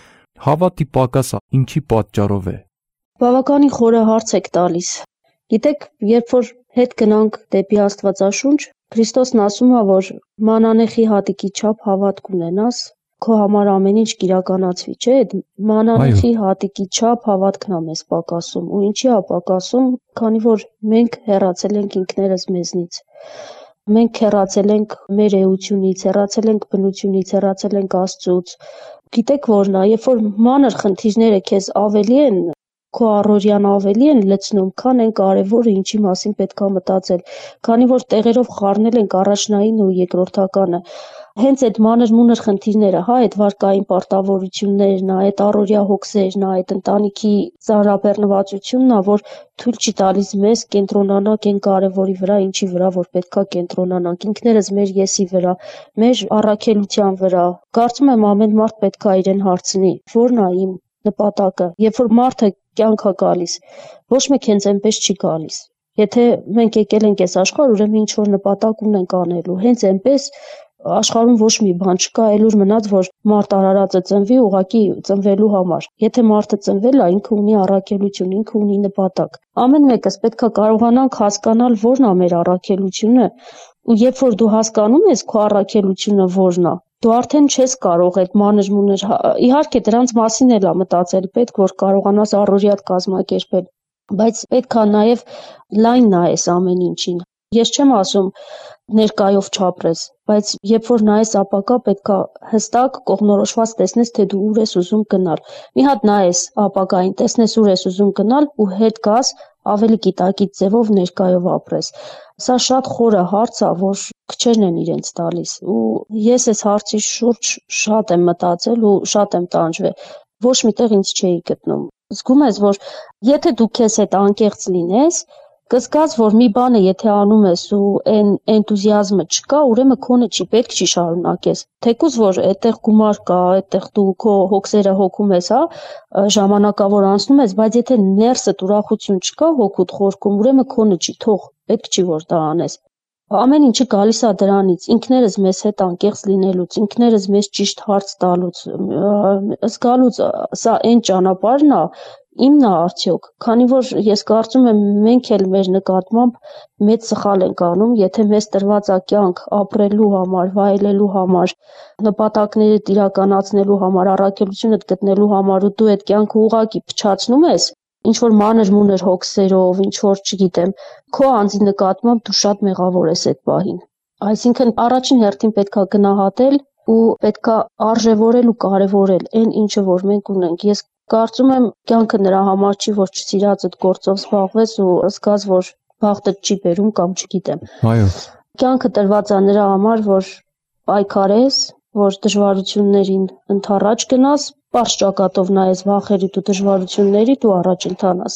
Հավատի պակասը ինչի պատճառով է։ Բավականին խորը հարց եք տալիս։ Գիտեք, երբ որ հետ գնանք դեպի Աստվածաշունչ, Քրիստոսն ասում է, որ մանանեխի հատիկի չափ հավատք ունենաս, քո համար ամեն ինչ կիրականացվի, չէ՞։ Մանանեխի հատիկի չափ հավատքն է մեզ պակասում, ու ինչի է պակասում, քանի որ մենք հեռացել ենք ինքներս մեզնից։ Մենք հեռացել ենք մեր էությունից, հեռացել ենք բնությունից, հեռացել ենք Աստծուց։ Գիտեք որն է, երբ որ մանր խնդիրները քեզ ավելի են քո առօրյան ավելի են լցնում, քան այն կարևորը, ինչի մասին պետք է մտածել, քանի որ տեղերով խառնել ենք առաջնային ու երկրորդականը։ Հենց այդ մանր-մունր խնդիրները, հա, այդ վարկային պարտավորություններն է, այդ առօրյա հոգսերն է, այդ ընտանիքի ծանրաբեռնվածությունն է, որ թույլ չի տալիս մեզ կենտրոնանանք այն կարևորի վրա, ինչի վրա որ պետքա կենտրոնանանք, ինքներս մեր եսի վրա, մեր առաքելության վրա։ Կարծում եմ ամեն մարդ պետքա իրեն հարցնի, ո՞րն է իմ նպատակը։ Երբ որ մարդը կյանք է գալիս, ոչ մեկ հենց այնպես չի գալիս։ Եթե մենք եկել ենք այս աշխարհ, ուրեմն ինչ որ նպատակ ունենք անելու։ Հենց այնպես աշխարհում ոչ մի բան չկա, այլուր մնաց, որ մարդ արարածը ծնվի ուղղակի ծնվելու համար։ Եթե մարդը ծնվել է, ինքը ունի առաքելություն, ինքը ունի նպատակ։ Ամեն մեկս պետքա կարողանանք հասկանալ ո՞րն է մեր առաքելությունը, ու երբ որ դու հասկանում ես քո առաքելությունը ո՞րն է, դու արդեն չես կարող այդ մանր-մունր, իհարկե դրանց մասին էլ է մտածել պետք, որ կարողանաս առօրյատ կազմակերպել, բայց պետք է նաև լայն նայես ամեն ինչին։ Ես չեմ ասում ներկայով չապրես, բայց երբ որ նայես ապակա, պետք է հստակ կողմնորոշված տեսնես, թե դու ուր ես ուզում գնալ։ Մի հատ նայես ապակային, տեսնես ուր ես ուզում գնալ ու հետ գաս ավելի գիտակից ձևով ներկայով ապրես։ Սա շատ խորը հարց է, որ քչերն են իրենց տալիս, ու ես այս հարցի շուրջ շատ եմ մտածել ու շատ եմ տանջվել։ Ոչ միտեղ ինձ չէի գտնում։ Զգում ես, որ եթե դու քեզ հետ անկեղծ լինես, կզգաս, որ մի բանը եթե անում ես ու այն էնտուզիազմը չկա, ուրեմն քոնը չի, պետք չի շարունակես։ Թեկուզ որ այդտեղ գումար կա, այդտեղ դու քո հոգսերը հոգում ես, հա, ժամանակավոր անցնում ես, բայց եթե ներսդ ուրախություն չկա հոգուտ խորքում, ուրեմն քոնը չի, թող, պետք չի որ դա անես։ Ամեն ինչը գալիս է դրանից, ինքներս մեզ հետ անկեղծ լինելուց, ինքներս մեզ ճիշտ հարց տալուց, զգալուց, սա այն ճանապարհն է, իմն է արդյոք, քանի որ ես կարծում եմ մենք էլ մեր նկատմամբ մեծ սխալ ենք անում, եթե մեզ տրված է կյանք ապրելու համար, վայելելու համար, նպատակներդ իրականացնելու համար, առաքելությունդ գտնելու համար ու դու այդ կյանքը ուղղակի փչացնում ես, ինչ որ մանր-մունր հոգսերով, ինչ որ չգիտեմ, քո անձի նկատմամբ դու շատ մեղավոր ես այդ պահին։ Այսինքն առաջին հերթին պետքա գնահատել ու պետքա արժևորել ու կարևորել այն ինչը որ մենք ունենք։ Ես կարծում եմ կյանքը նրա համար չի, որ չսիրածդ գործով զբաղվես ու զգաս, որ բախտդ չի բերում կամ չգիտեմ։ Այո։ Կյանքը տրված է նրա համար, որ պայքարես, որ դժվարություններին ընդառաջ գնաս, պարզ ճակատով նայես վախերիդ ու դժվարություններիդ ու առաջ ընթանաս։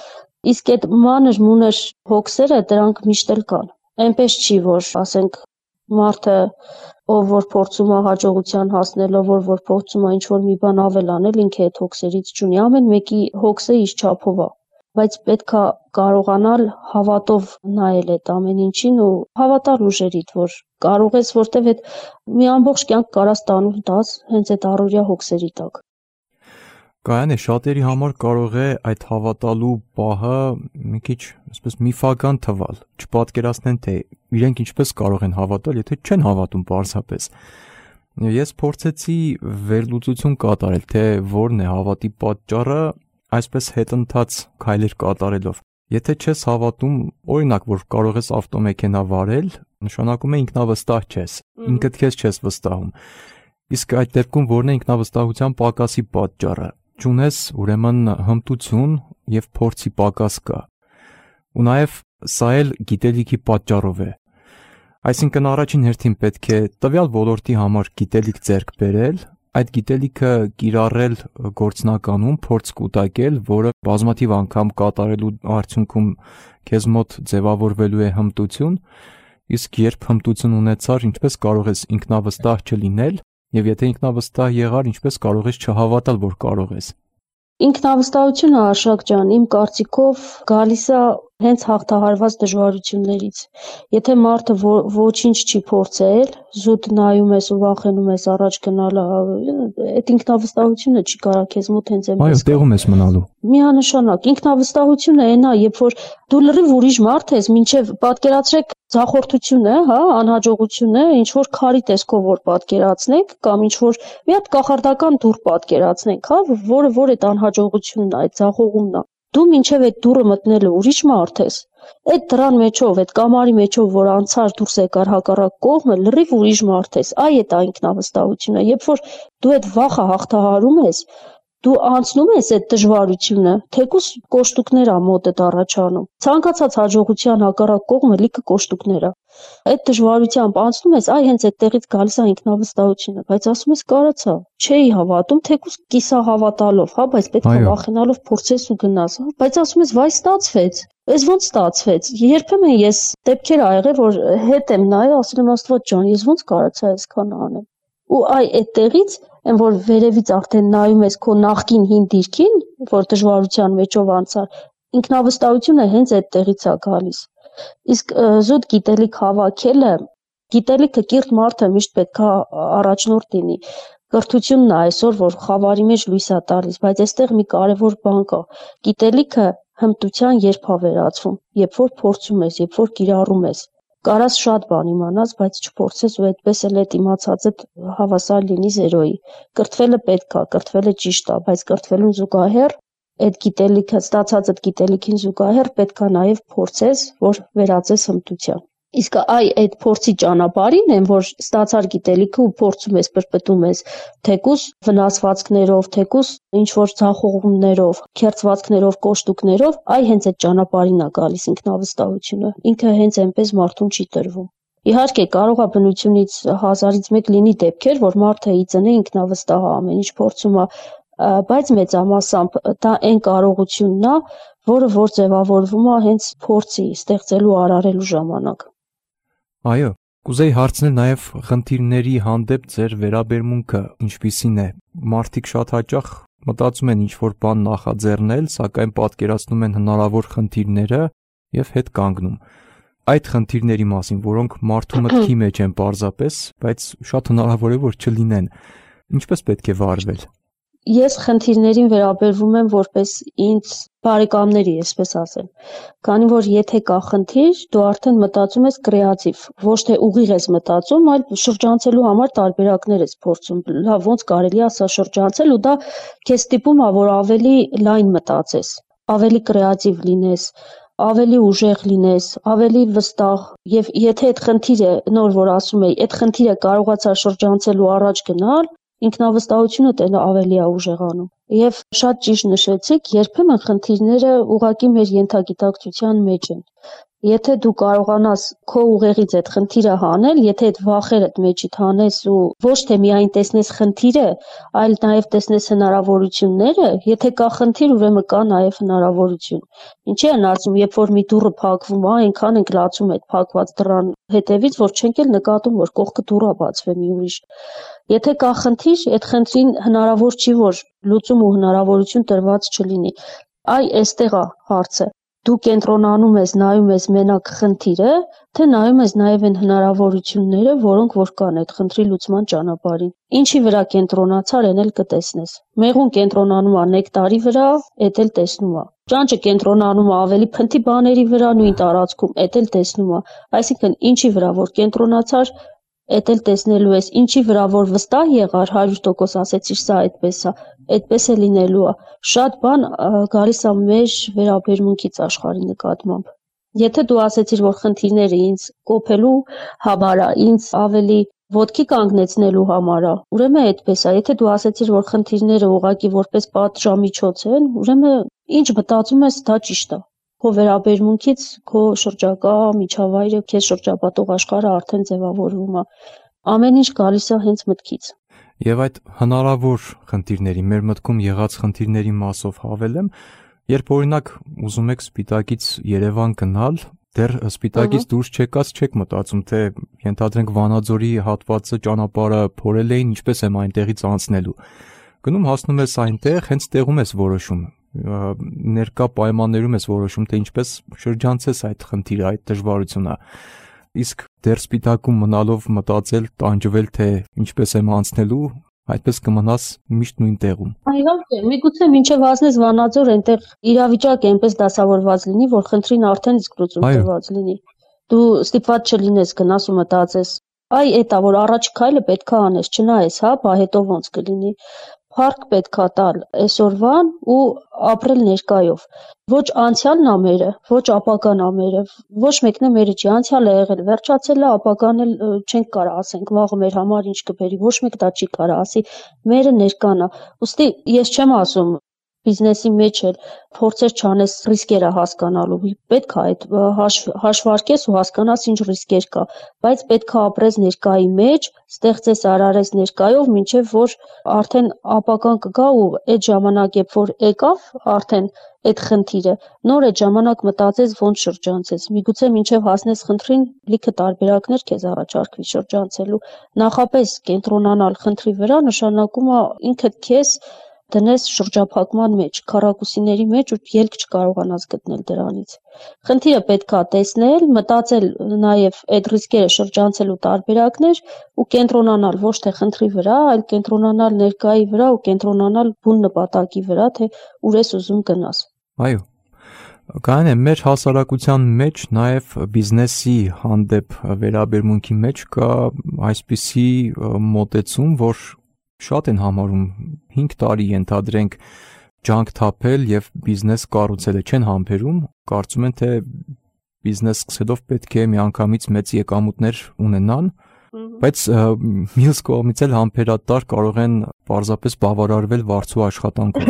Իսկ այդ մանր-մունր հոգսերը դրանք միշտ էլ կան։ Այնպես չի, որ ասենք մարդը ով որ փորձում է հաջողության հասնել, ով որ փորձում է ինչ-որ մի բան ավել անել, ինքը այդ հոգսերից չունի։ Ամեն մեկի հոգսը իր չափով է, բայց պետքա կարողանալ հավատով նայել այդ ամեն ինչին ու հավատալ ուժերիդ, որ կարող ես, որտեվ այդ մի ամբողջ կյանք կարաս տանուլ տաս հենց այդ առօրյա հոգսերի տակ։ Կայան է, շատերի համար կարող է այդ հավատալու պահը մի քիչ, այսպես միֆական թվալ, չպատկերացնեն, թե իրենք ինչպես կարող են հավատալ, եթե չեն հավատում պարզապես։ Ես փորձեցի վերլուծություն կատարել, թե որն է հավատի պատճառը, այսպես հետընթաց քայլեր կատարելով։ Եթե չես հավատում, օրինակ, որ կարող ես ավտոմեքենա վարել, նշանակում է ինքնավստահ չես, ինքդ քեզ չես վստահում։ Իսկ այդ դեպքում որն է ինքնավստահության պակասի պատճառը։ Չունես ուրեմն հմտություն եւ փորձի պակաս կա։ Ու նաեւ սա էլ գիտելիքի պատճառով է։ Այսինքն առաջին հերթին պետք է տվյալ ոլորտի համար գիտելիք ձեռք բերել, այդ գիտելիքը կիրառել գործնականում, փորձ կուտակել, որը բազմաթիվ անգամ կատարելու արդյունքում քեզ մոտ ձևավորվելու է հմտություն, իսկ երբ հմտություն ունեցար, ինչպես կարող ես ինքնավստահ չլինել, եւ եթե ինքնավստահ եղար, ինչպես կարող ես չհավատալ, որ կարող ես։ Ինքնավստահությունը, Արշակ ջան, իմ կարծիքով գալիս է հենց հաղթահարված դժվարություններից։ Եթե մարդը ոչինչ չի փորձել, զուտ նայում ես ու վախենում ես առաջ գնալը, այդ ինքնավստահությունը չի կարող քեզ մոտ հենց այնպես։ Այո, տեղում ես մնալու։ Միանշանակ, ինքնավստահությունը այն է, երբ որ դու լրիվ ուրիշ մարդ ես, մինչև պատկերացրեք ձախորդություն է, հա, անհաջողություն է, ինչ որ քարի տեսքով որ պատկերացնենք, կամ ինչ որ մի հատ կախարդական դուռ պատկերացնենք, հա, որը որ այդ անհաջողությունն է, այդ ձախողումն է։ Դու մինչև այդ դուռը մտնելը ուրիշ մարդ ես։ Այդ դրան մեջով, այդ կամարի մեջով, որ անցար դուրս եկար հակառակ կողմը, լրիվ ուրիշ մարդ ես։ Այ այդ ինքնավստահությունը, երբ որ դու այդ վախը հաղթահարում ես, դու անցնում ես այդ դժվարությունը, թեկուզ կոշտուկներ ա մոտդ առաջանում։ Ցանկացած հաջողության հակառակ կողմը լիքը կոշտուկներ ա։ Այդ դժվարությամբ անցնում ես, այ հենց այդտեղից գալիս է ինքնավստահությունը, բայց ասում ես կարացա, չէի հավատում, թեկուզ կիսահավատալով, հա, բայց պետք է վախենալով փորձես ու գնաս, հա, բայց ասում ես վայ ստացվեց։ Այս ոնց ստացվեց։ Երբեմն ես դեպքեր ա եղել, որ հետ եմ նայել, ասել եմ Աստված ջան, ես ոնց կարացա այսքան անել։ Ու այ այդտեղից այն որ վերևից արդեն նայում ես քո նախկին հին դիրքին, որ դժվարության մեջով անցար, ինքնավստահությունը հենց այդտեղից է գալիս։ Իսկ զուտ գիտելիք հավաքելը, գիտելիքը կիրթ մարդը միշտ պետք է առաջնորդ լինի։ Կրթությունն է այսօր, որ խավարի մեջ լույս է տալիս, բայց այստեղ մի կարևոր բան կա։ Գիտելիքը հմտության երբ է վերածվում, երբ որ փորձում ես, երբ որ կիրառում ես։ Կարաս շատ բան իմանաս, բայց չփորձես ու այդպես էլ այդ իմացածդ հավասար լինի զերոյի։ Կրթվելը պետք է, կրթվելը ճիշտ է, բայց կրթվելուն զուգահեռ այդ գիտելիքը, ստացած այդ գիտելիքին զուգահեռ պետք է նաև փորձես, որ վերածես հմտության։ Իսկ այ այդ փորձի ճանապարհին են, որ ստացար գիտելիքը ու փորձում ես, պրպտում ես, թեկուզ վնասվածքներով, թեկուզ ինչ որ ձախողումներով, քերծվածքներով, կոշտուկներով, այ հենց այդ ճանապարհին է գալիս ինքնավստահությունը։ Ինքը հենց այնպես մարդուն չի տրվում։ Իհարկե, կարող է բնությունից հազարից մեկ լինի դեպքեր, որ մարդը ի ծնե ինքնավստահ է, ամեն ինչ փորձում է, բայց մեծամասամբ դա այն կարողությունն է, որը որ ձևավորվում է հենց փորձի, ստեղծելու, արարելու ժամանակ։ Այո, կուզեի հարցնել նաև խնդիրների հանդեպ ձեր վերաբերմունքը ինչպիսին է։ Մարդիկ շատ հաճախ մտածում են ինչ-որ բան նախաձեռնել, սակայն պատկերացնում են հնարավոր խնդիրները և հետ կանգնում։ Այդ խնդիրների մասին, որոնք մարդու մտքի մեջ են պարզապես, բայց շատ հնարավոր է, որ չլինեն, ինչպես պետք է վարվել։ Ես խնդիրներին վերաբերվում եմ որպես ինձ բարեկամների, այսպես ասեմ։ Քանի որ եթե կա խնդիր, դու արդեն մտածում ես կրեատիվ, ոչ թե ուղիղ ես մտածում, այլ շրջանցելու համար տարբերակներ ես փորձում։ Լավ, ոնց կարելի է սա շրջանցել ու դա քեզ ստիպում է, որ ավելի լայն մտածես, ավելի կրեատիվ լինես, ավելի ուժեղ լինես, ավելի վստահ, եւ եթե այդ խնդիրը, նոր որ ասում էի, այդ խնդիրը կարողացա շրջանցել ու առաջ գնալ, ինքնավստահությունը տենը ավելի է ուժեղանում։ Եվ շատ ճիշտ նշեցիք, երբեմն խնդիրները ուղղակի մեր ենթագիտակցության մեջ են։ Եթե դու կարողանաս քո ուղեղից այդ խնդիրը հանել, եթե այդ վախերդ մեջիդ հանես ու ոչ թե միայն տեսնես խնդիրը, այլ նաև տեսնես հնարավորությունները, եթե կա խնդիր, ուրեմն կա նաև հնարավորություն։ Ինչի են ասում, երբ որ մի դուռը փակվում է, այնքան ենք լացում այդ փակված դռան հետևից, որ չենք էլ նկատում, որ կողքը դուռ է բացվել մի ուրիշ։ Եթե կա խնդիր, այդ խնդրին հնարավոր չի, որ լուծում ու հնարավորություն տրված չլինի։ Այ այստեղ է հարցը։ Դու կենտրոնանում ես, նայում ես մենակ խնդիրը, թե նայում ես նաև այն հնարավորությունները, որոնք որ կան այդ խնդրի լուծման ճանապարհին։ Ինչի վրա կենտրոնացար, այն էլ կտեսնես։ Մեղուն կենտրոնանում է նեկտարի վրա, այդ էլ տեսնում է։ Ճանճը կենտրոնանում է ավելի փնթի բաների վրա, նույն տարածքում, այդ էլ տեսնում է։ Այսինքն ինչի վրա որ կենտրոնացար, այդ էլ տեսնելու ես, ինչի վրա որ վստահ եղար, հարյուր տոկոս ասեցիր, սա այդպես է, այդպես է լինելու է։ Շատ բան գալիս է մեր վերաբերմունքից աշխարհի նկատմամբ։ Եթե դու ասեցիր, որ խնդիրները ինձ կոփելու համար է, ինձ ավելի ոտքի կանգնեցնելու համար է, ուրեմն այդպես է։ Եթե դու ասեցիր, որ խնդիրները ուղղակի որպես պատժամիջոց են, ուրեմն ինչ մտածում ես, դա ճիշտ է։ Քո վերաբերմունքից քո շրջակա միջավայրը, քեզ շրջապատող աշխարհը արդեն ձևավորվում է։ Ամեն ինչ գալիս է հենց մտքից։ Եվ այդ հնարավոր խնդիրների, մեր մտքում եղած խնդիրների մասով հավելեմ, երբ օրինակ ուզում եք Սպիտակից Երևան գնալ, դեռ սպիտակից դուրս չեկած չեք մտածում, թե ենթադրենք Վանաձորի հատվածը ճանապարհը փորել էին, ինչպես եմ այնտեղից անցնելու։ Գնում հասնում ես այնտեղ, հենց տեղում ես որոշում, ներկա պայմաններում ես որոշում, թե ինչպես շրջանցես այդ խնդիրը, այդ դժվարությունը։ Իսկ դեռ սպիտակում մնալով մտածել, տանջվել, թե ինչպես եմ անցնելու, այդպես կմնաս միշտ նույն տեղում։ Իհարկե, միգուցե մինչև հասնես Վանաձոր, այնտեղ իրավիճակը այնպես դասավորված լինի, որ խնդրին արդեն իսկ լուծում տրված լինի։ Դու ստիպված չլինես գնաս ու մտածես, այ էտա որ առաջ քայլը պետքա անես, չնայես, հա, բա հետո ոնց կլինի։ Փառք պետքա տալ այսօրվան ու ապրել ներկայով։ Ոչ անցյալն ա մերը, ոչ ապագան ա մերը, ոչ մեկն է մերը չի, անցյալը եղել, վերջացել է, ապագան էլ չենք կարող ասենք, վաղը մեր համար ինչ կբերի, ոչ մեկ դա չի կարող ասի, մերը ներկան ա։ Ուստի ես չեմ ասում բիզնեսի մեջ էլ փորձեր չանես ռիսկերը հասկանալու, պետք է այդ հաշվարկես ու հասկանաս ինչ ռիսկեր կա, բայց պետք է ապրես ներկայի մեջ, ստեղծես արարես ներկայով, մինչև որ արդեն ապագան կգա ու այդ ժամանակ, երբ որ եկավ արդեն այդ խնդիրը, նոր այդ ժամանակ մտածես ոնց շրջանցես, միգուցե մինչև հասնես խնդրին լիքը տարբերակներ քեզ առաջարկվի շրջանցելու, նախապես կենտրոնանալ խնդրի վրա նշանակում է ինքդ քեզ դնես շրջափակման մեջ, քառակուսիների մեջ ու ելք չկարողանաս գտնել դրանից։ Խնդիրը պետք է տեսնել, մտածել նաև այդ ռիսկերը շրջանցելու տարբերակներ ու կենտրոնանալ ոչ թե խնդրի վրա, այլ կենտրոնանալ ներկայի վրա ու կենտրոնանալ բուն նպատակի վրա, թե ուր ես ուզում գնաս։ Այո։ Կան է մեր հասարակության մեջ նաև բիզնեսի հանդեպ վերաբերմունքի մեջ կա այսպիսի մոտեցում, որ շատ են համարում հինգ տարի ենթադրենք ջանք թափել եւ բիզնես կառուցելը չեն համբերում, կարծում են թե բիզնես սկսելով պետք է միանգամից մեծ եկամուտներ ունենան, բայց մյուս կողմից էլ համբերատար կարող են պարզապես բավարարվել վարձու աշխատանքով։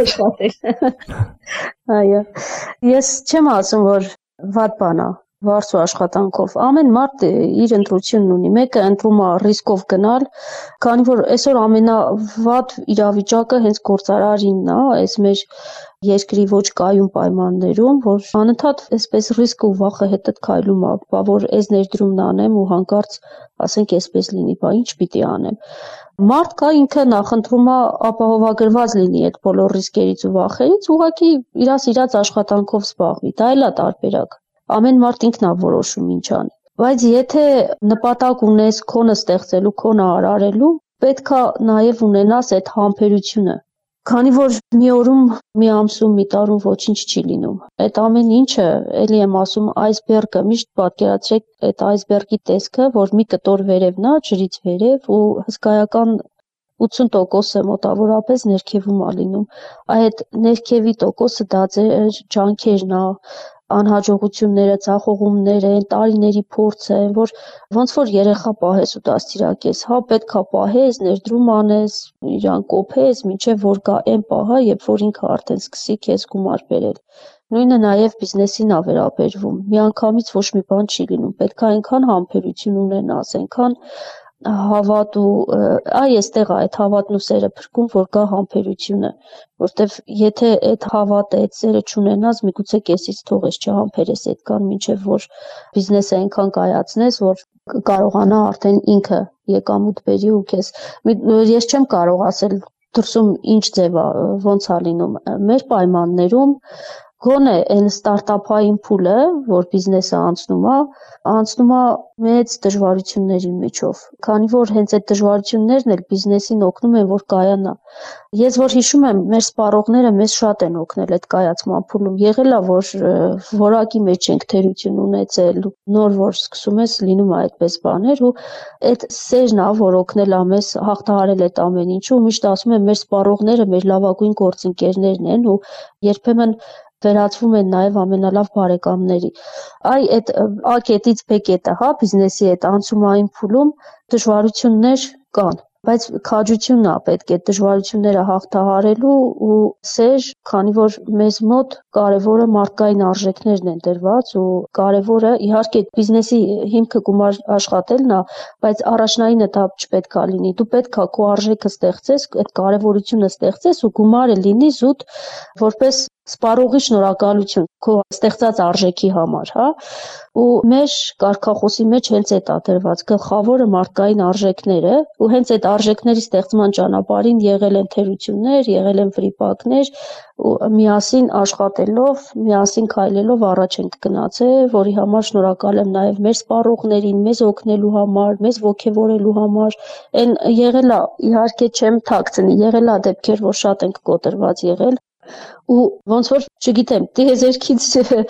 Այո, ես չեմ ասում, որ վատ բան է վարձու աշխատանքով, ամեն մարդ իր ընտրությունն ունի, մեկը ընտրում է ռիսկով գնալ, քանի որ այսօր ամենավատ իրավիճակը հենց գործարարինն է, այս մեր երկրի ոչ կայուն պայմաններում, որ անընդհատ այսպես ռիսկը ու վախը հետդ քայլում է, բա որ այս ներդրումն անեմ ու հանկարծ ասենք այսպես լինի, բա ինչ պիտի անեմ։ Մարդ կա ինքը նախընտրում է ապահովագրված լինի այդ բոլոր ռիսկերից ու վախերից, ուղղակի իրաց իրաց աշխատանքով զբաղվի, դա էլ է տարբերակ։ Ամեն մարդ ինքն է որոշում ինչ անի։ Բայց եթե նպատակ ունես քոնը ստեղծելու, քոնը արարելու, պետք է նաև ունենաս այդ համբերությունը։ Քանի որ մի օրում, մի ամսում, մի տարում ոչինչ չի լինում։ Այդ ամեն ինչը, էլի եմ ասում, այսբերգը, միշտ պատկերացրեք այդ այսբերգի տեսքը, որ մի կտոր վերևն է, ջրից վերև ու հսկայական ութսուն տոկոսը մոտավորապես ներքևում է լինում։ Այդ ներքևի տոկոսը դա ձեր ջանքերն է, անհաջողությունները, ցախողումները, տարիների փորձը, որ ոնց որ երեխա պահես ու դաստիարակես, հա պետք է պահես, ներդրում անես, իրան կոփես, մինչև որ գա այն պահը, երբ որ ինքը արդեն սկսի քեզ գումար բերել։ Նույնը նաև բիզնեսին է վերաբերվում։ Միանգամից ոչ մի բան չի լինում, պետք է այնքան համբերություն ունենաս, այնքան հավատ ու այ այստեղ է այդ հավատն ու սերը փրկում, որ կա համբերությունը, որտեվ եթե այդ հավատը, այդ սերը չունենաս, միգուցե կեսից թողես չհամբերես այդքան, մինչև որ բիզնեսը այնքան կայացնես, որ կարողանա արդեն ինքը եկամուտ բերի ու քեզ։ Ես չեմ կարող ասել դրսում ինչ ձև է, ոնց է լինում։ Մեր պայմաններում գոնե այն ստարտափային փուլը, որ բիզնեսը անցնում է, անցնում է մեծ դժվարությունների միջով, քանի որ հենց այդ դժվարություններն էլ բիզնեսին օգնում են, որ կայանա։ Ես որ հիշում եմ, մեր սպառողները մեզ շատ են օգնել այդ կայացման փուլում։ Եղել է, որ որակի մեջ ենք թերություն ունեցել, նոր որ սկսում ես լինում է այդպես բաներ ու այդ սերն է, որ օգնել է մեզ հաղթահարել այդ ամեն ինչը ու միշտ ասում եմ, մեր սպառողները մեր լավագույն գործընկերներն են ու երբեմն վերածվում են նաև ամենալավ բարեկամների։ Այ այդ A կետից B կետը, հա, բիզնեսի այդ անցումային փուլում դժվարություններ կան, բայց քաջությունն է պետք է դժվարությունները հաղթահարելու ու սեր, քանի որ մեզ մոտ կարևորը մարդկային արժեքներն են դրված ու կարևորը իհարկե բիզնեսի հիմքը գումար աշխատելն է, բայց առաջնային этап չպետք է լինի։ Դու պետք է քո արժեքը ստեղծես, այդ կարևորությունը ստեղծես ու գումարը լինի զուտ որպես սպառողի շնորհակալություն քո ստեղծած արժեքի համար, հա, ու մեր կարգախոսի մեջ հենց այդ է դրված գլխավորը մարդկային արժեքները, ու հենց այդ արժեքների ստեղծման ճանապարհին եղել են թերություններ, եղել են վրիպակներ, ու միասին աշխատելով, միասին քայլելով առաջ ենք գնացել, որի համար շնորհակալ եմ նաև մեր սպառողներին, մեզ օգնելու համար, մեզ ոգևորելու համար, այն եղել է, իհարկե չեմ թաքցնի, եղել է դեպքեր, որ շատ ենք կոտրված եղել, ու ոնց որ չգիտեմ, տիեզերքից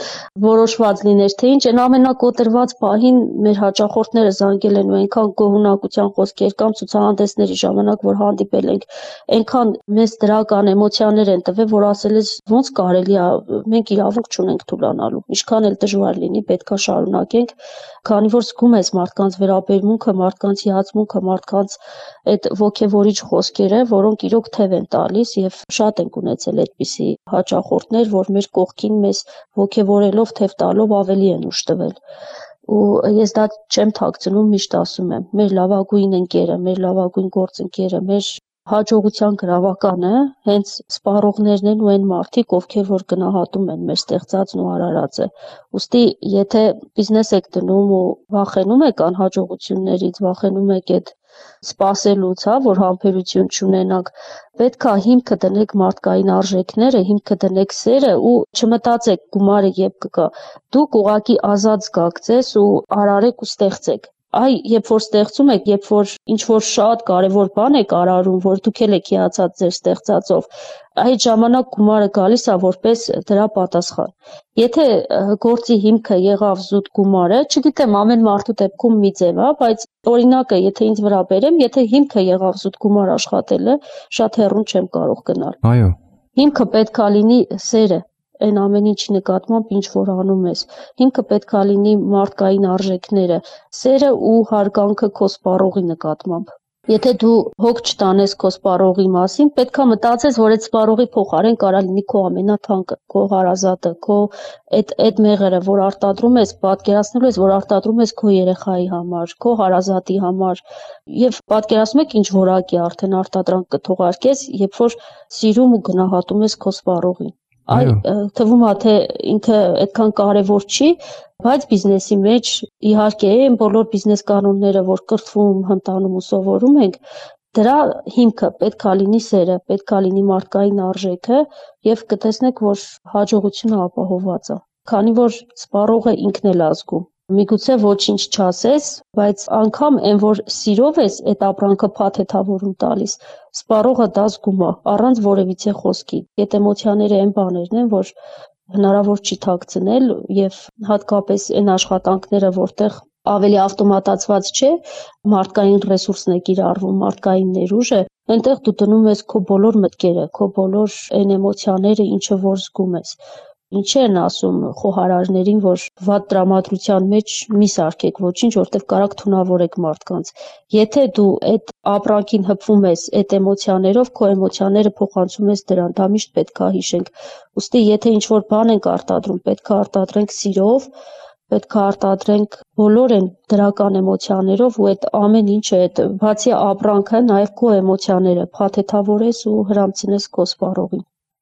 որոշված լիներ, թե ինչ, այն ամենակոտրված պահին մեր հաճախորդները զանգել են ու այնքան գոհունակության խոսքեր կամ ցուցահանդեսների ժամանակ, որ հանդիպել ենք, այնքան մեծ դրական էմոցիաներ են տվել, որ ասել ես ոնց կարելի է, մենք իրավունք չունենք թուլանալու, ինչքան էլ դժվար լինի, պետքա շարունակենք, քանի որ զգում ես մարդկանց վերաբերմունքը, մարդկանց հիացմունքը, մարդկանց այդ ոգևորիչ խոսքերը, որոնք իրոք թև են տալիս եւ շատ ենք ունեցել այդպիսի հաճախորդներ, որ մեր կողքին մեզ ոգևորելով, թև տալով ավելի են ուժ տվել։ Ու ես դա չեմ թաքցնում, միշտ ասում եմ, մեր լավագույն ընկերը, մեր լավագույն գործընկերը, մեր հաջողության գրավականը հենց սպառողներն են ու այն մարդիկ, ովքեր որ գնահատում են մեր ստեղծածն ու արարածը։ Ուստի եթե բիզնես եք դնում ու վախենում եք անհաջողություններից, վախենում եք այդ սպասելուց, հա, որ համբերություն չունենաք, պետք է հիմքը դնեք մարդկային արժեքները, հիմքը դնեք սերը ու չմտածեք գումարը երբ կգա։ Դուք ուղղակի ազատ զգաք ձեզ ու արարեք ու ստեղծեք։ Այ, երբ որ ստեղծում եք, երբ որ ինչ-որ շատ կարևոր բան եք արարում, որ դուք էլ եք հիացած ձեր ստեղծածով, այդ ժամանակ գումարը գալիս է որպես դրա պատասխան։ Եթե գործի հիմքը եղավ զուտ գումարը, չգիտեմ, ամեն մարդու դեպքում մի ձև է, բայց օրինակը, եթե ինձ վրա բերեմ, եթե հիմքը եղավ զուտ գումար աշխատելը, շատ հեռուն չեմ կարող գնալ։ Այո։ Հիմքը պետք է լինի սերը, այն ամեն ինչի նկատմամբ ինչ որ անում ես, հիմքը պետք է լինի մարդկային արժեքները, սերը ու հարգանքը քո սպառողի նկատմամբ։ Եթե դու հոգ չտանես քո սպառողի մասին, պետք է մտածես, որ այդ սպառողի փոխարեն կարա լինի քո ամենաթանկը, քո հարազատը, քո այդ այդ մեղրը, որ արտադրում ես, պատկերացնելու ես, որ արտադրում ես քո երեխայի համար, քո հարազատի համար, եւ պատկերացնում եք ինչ որակի արդեն արտադրանք կթողարկես, երբ որ սիրում ու գնահատում ես քո սպառողին։ Այ թվում է թե ինքը այդքան կարևոր չի, բայց բիզնեսի մեջ իհարկե այն բոլոր բիզնես կանոնները, որ կրթվում, հմտանում ու սովորում ենք, դրա հիմքը պետք է լինի սերը, պետք է լինի մարդկային արժեքը եւ կտեսնեք, որ հաջողությունը ապահովված է, քանի որ սպառողը ինքն էլ ազգում։ Միգուցե ոչինչ չասես, բայց անգամ այն որ սիրով ես այդ ապրանքը փաթեթավորում տալիս, սպառողը դա զգում է առանց որևիցե խոսքի։ Այդ էմոցիաները այն բաներն են, որ հնարավոր չի թաքցնել եւ հատկապես այն աշխատանքները, որտեղ ավելի ավտոմատացված չէ, մարդկային ռեսուրսն է կիրառվում, մարդկային ներուժը, այնտեղ դու դնում ես քո բոլոր մտքերը, քո բոլոր այն էմոցիաները, ինչը որ զգում ես։ Ինչ են ասում խոհարարներին, որ վատ տրամադրության մեջ մի սարքեք ոչինչ, որտեղ կարաք թունավորեք մարդկանց։ Եթե դու այդ ապրանքին հպվում ես այդ էմոցիաներով, քո էմոցիաները փոխանցում ես դրան, դա միշտ պետք է հիշենք։ Ուստի եթե ինչ-որ բան ենք արտադրում, պետք է արտադրենք սիրով, պետք է արտադրենք բոլոր այն դրական էմոցիաներով ու այդ ամեն ինչը, այդ բացի ապրանքը, նաև քո էմոցիաները փաթեթավորես ու հրամցնես քո սպառողին։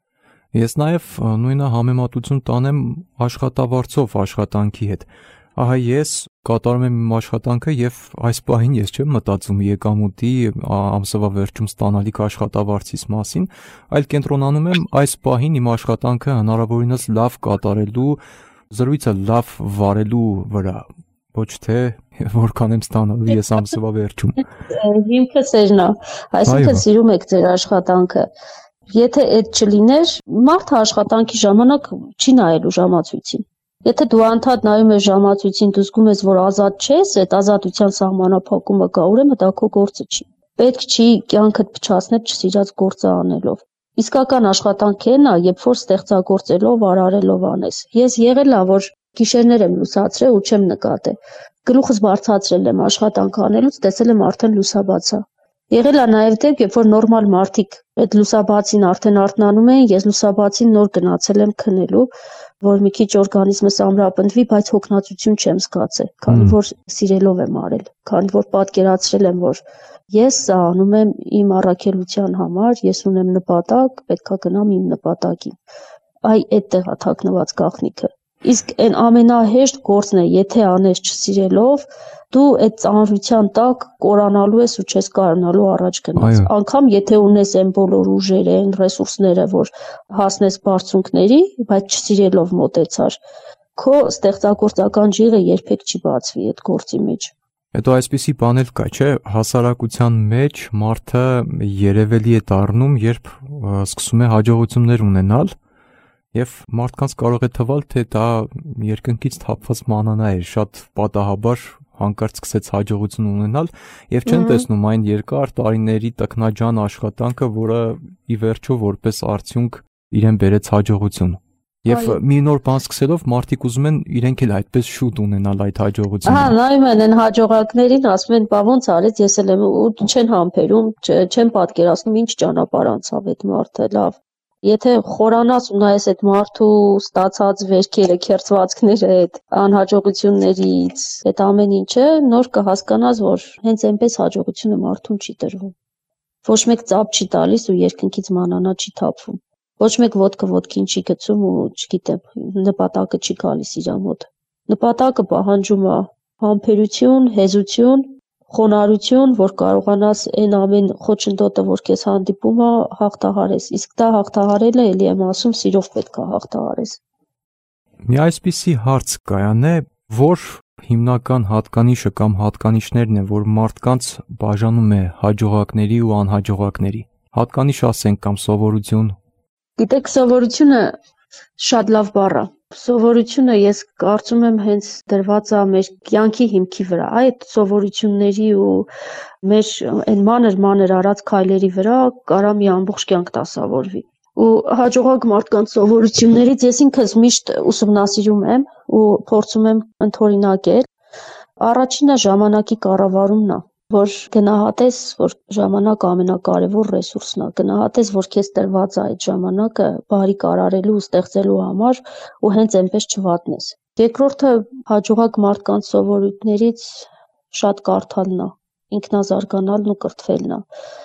Ես նաև նույնը համեմատություն տանեմ աշխատավարձով աշխատանքի հետ։ Ահա ես կատարում եմ իմ աշխատանքը եւ այս պահին ես չեմ մտածում եկամուտի ամսվա վերջում ստանալիք աշխատավարձից մասին, այլ կենտրոնանում եմ այս պահին իմ աշխատանքը հնարավորինս լավ կատարելու, զրույցը լավ վարելու վրա, ոչ թե որքան եմ ստանալու ես ամսվա վերջում։ Հիմքը սերն է, այսինքն սիրում եք ձեր աշխատանքը։ Եթե այդ չլիներ, մարդը աշխատանքի ժամանակ չի նայելու ժամացույցին։ Եթե դու անդադ նայում ես ժամացույցին, դու զգում ես, որ ազատ չես, այդ ազատության սահմանափակումը կա, ուրեմն դա քո գործը չի։ Պետք չի կյանքդ փչացնել չսիրած գործը անելով։ Իսկական աշխատանքն է, երբ որ ստեղծագործելով, արարելով անես։ Ես եղել է, որ գիշերներ եմ լուսացրել ու չեմ նկատել։ Գլուխս բարձրացրել եմ աշխատանք անելուց, տեսել եմ արդեն լուսաբաց է։ Եղել է նաև դեպք, երբ որ նորմալ մարդիկ այդ լուսաբացին արդեն արթնանում են, ես լուսաբացին նոր գնացել եմ քնելու, որ մի քիչ օրգանիզմս ամրապնդվի, բայց հոգնածություն չեմ զգացել, քանի որ սիրելով եմ արել, քանի որ պատկերացրել եմ, որ ես սա անում եմ իմ առաքելության համար, ես ունեմ նպատակ, պետք է գնամ իմ նպատակին։ այ այդտեղ է թաքնված գաղտնիքը։ Իսկ այն ամենահեշտ գործն է, եթե անես չսիրելով, դու այդ ծանրության տակ կորանալու ես ու չես կարողանալու առաջ գնալ։ Անկամ եթե ունես այն բոլոր ուժերը, այն ռեսուրսները, որ հասնես բարձունքների, բայց չսիրելով մոտեցար, քո ստեղծագործական ջիղը երբեք չի բացվի այդ գործի մեջ։ Հետո այսպիսի բան էլ կա, չէ՞, հասարակության մեջ մարդը երևելի է դառնում, երբ սկսում է հաջողություններ ունենալ, եւ մարդկանց կարող է թվալ, թե դա երկնքից թափված մանանա է, շատ պատահաբար հանկարծ սկսեց հաջողություն ունենալ եւ չեն տեսնում այն երկար տարիների տքնաջան աշխատանքը, որը ի վերջո որպես արդյունք իրեն բերեց հաջողություն։ Եվ մի նոր բան սկսելով մարդիկ ուզում են իրենք էլ այդպես շուտ ունենալ այդ հաջողությունը։ Հա, նայում են այն հաջողակներին, ասում են, բա ոնց արեց, ես էլ եմ ու չեն համբերում, չեն պատկերացնում ինչ ճանապարհ անցավ այդ մարդը, լավ։ Եթե խորանաս ու նայես այդ մարդու ստացած վերքերը, քերծվածքները, այդ անհաջողություններից, այդ ամեն ինչը, նոր կհասկանաս, որ հենց այնպես հաջողությունը մարդուն չի տրվում։ Ոչ մեկ ծափ չի տալիս ու երկնքից մանանա չի թափվում։ Ոչ մեկ ոտքը ոտքին չի գցում ու չգիտեմ, նպատակը չի գալիս իր մոտ։ Նպատակը պահանջում է համբերություն, հեզություն, խոնարհություն, որ կարողանաս այն ամեն խոչընդոտը, որ քեզ հանդիպում է, հաղթահարես։ Իսկ դա հաղթահարելը, էլի եմ ասում, սիրով պետք է հաղթահարես։ Մի այսպիսի հարց կայան է, որ հիմնական հատկանիշը կամ հատկանիշներն են, որ մարդկանց բաժանում է հաջողակների ու անհաջողակների։ Հատկանիշ ասենք կամ սովորություն։ Գիտեք, սովորությունը շատ լավ բառ է։ Սովորությունը ես կարծում եմ հենց դրված է մեր կյանքի հիմքի վրա։ Այդ սովորությունների ու մեր այն մանր-մանր արած քայլերի վրա կարա մի ամբողջ կյանք դասավորվի։ Ու հաջողակ մարդկանց սովորություններից ես ինքս միշտ ուսումնասիրում եմ ու փորձում եմ ընդօրինակել։ Առաջինը ժամանակի կառավարումն է, որ գնահատես, որ ժամանակը ամենակարևոր ռեսուրսն է, գնահատես, որ քեզ տրված է այդ ժամանակը բարի կարարելու ու ստեղծելու համար ու հենց այնպես չվատնես։ Երկրորդը հաջողակ մարդկանց սովորույթներից շատ կարդալն է, ինքնազարգանալն ու կրթվելն է։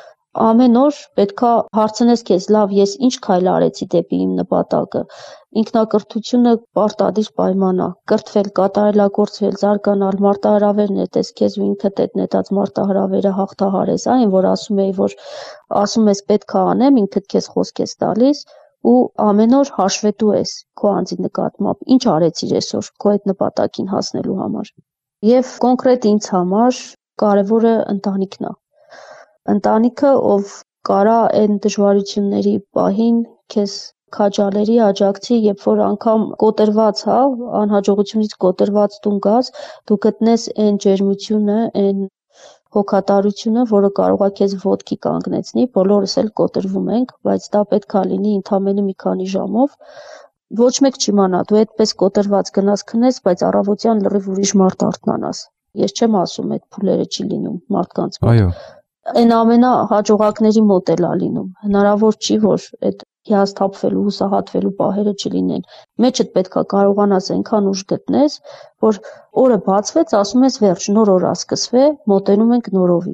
Ամեն օր պետքա հարցնես քեզ, լավ, ես ինչ քայլ արեցի դեպի իմ նպատակը։ Ինքնակրթությունը պարտադիր պայման է, կրթվել, կատարելագործվել, զարգանալ, մարտահրավեր նետես քեզ ու ինքդ այդ նետած մարտահրավերը հաղթահարես, այն որ ասում էի, որ ասում ես պետք է անեմ, ինքդ քեզ խոսք ես տալիս ու ամեն օր հաշվետու ես քո անձի նկատմամբ, ինչ արեցիր այսօր քո այդ նպատակին հասնելու համար։ Եվ կոնկրետ ինձ համար կարևորը ընտանիքն է։ Ընտանիքը, ով կարա այն դժվարությունների պահին քեզ քաջալերի, աջակցի, երբ որ անգամ կոտրված, հա, անհաջողությունից կոտրված տուն գաս, դու գտնես այն ջերմությունը, այն հոգատարությունը, որը կարող է քեզ ոտքի կանգնեցնի, բոլորս էլ կոտրվում ենք, բայց դա պետք է լինի ընդամենը մի քանի ժամով։ Ոչ մեկ չիմանա, դու այդպես կոտրված գնաս քնես, բայց առավոտյան լրիվ ուրիշ մարդ արթնանաս։ Ես չեմ ասում, այդ փուլերը չի լինում մարդկանց մոտ։ Այո։ Այն ամենահաջողակների մոտ էլ է լինում։ Հնարավոր չի, որ այդ հիասթափվելու, հուսահատվելու պահերը չլինեն։ Մեջդ պետք է կարողանաս այնքան ուժ գտնես, որ օրը բացվեց, ասում ես վերջ, նոր օր է սկսվել, մոտենում ենք նորովի։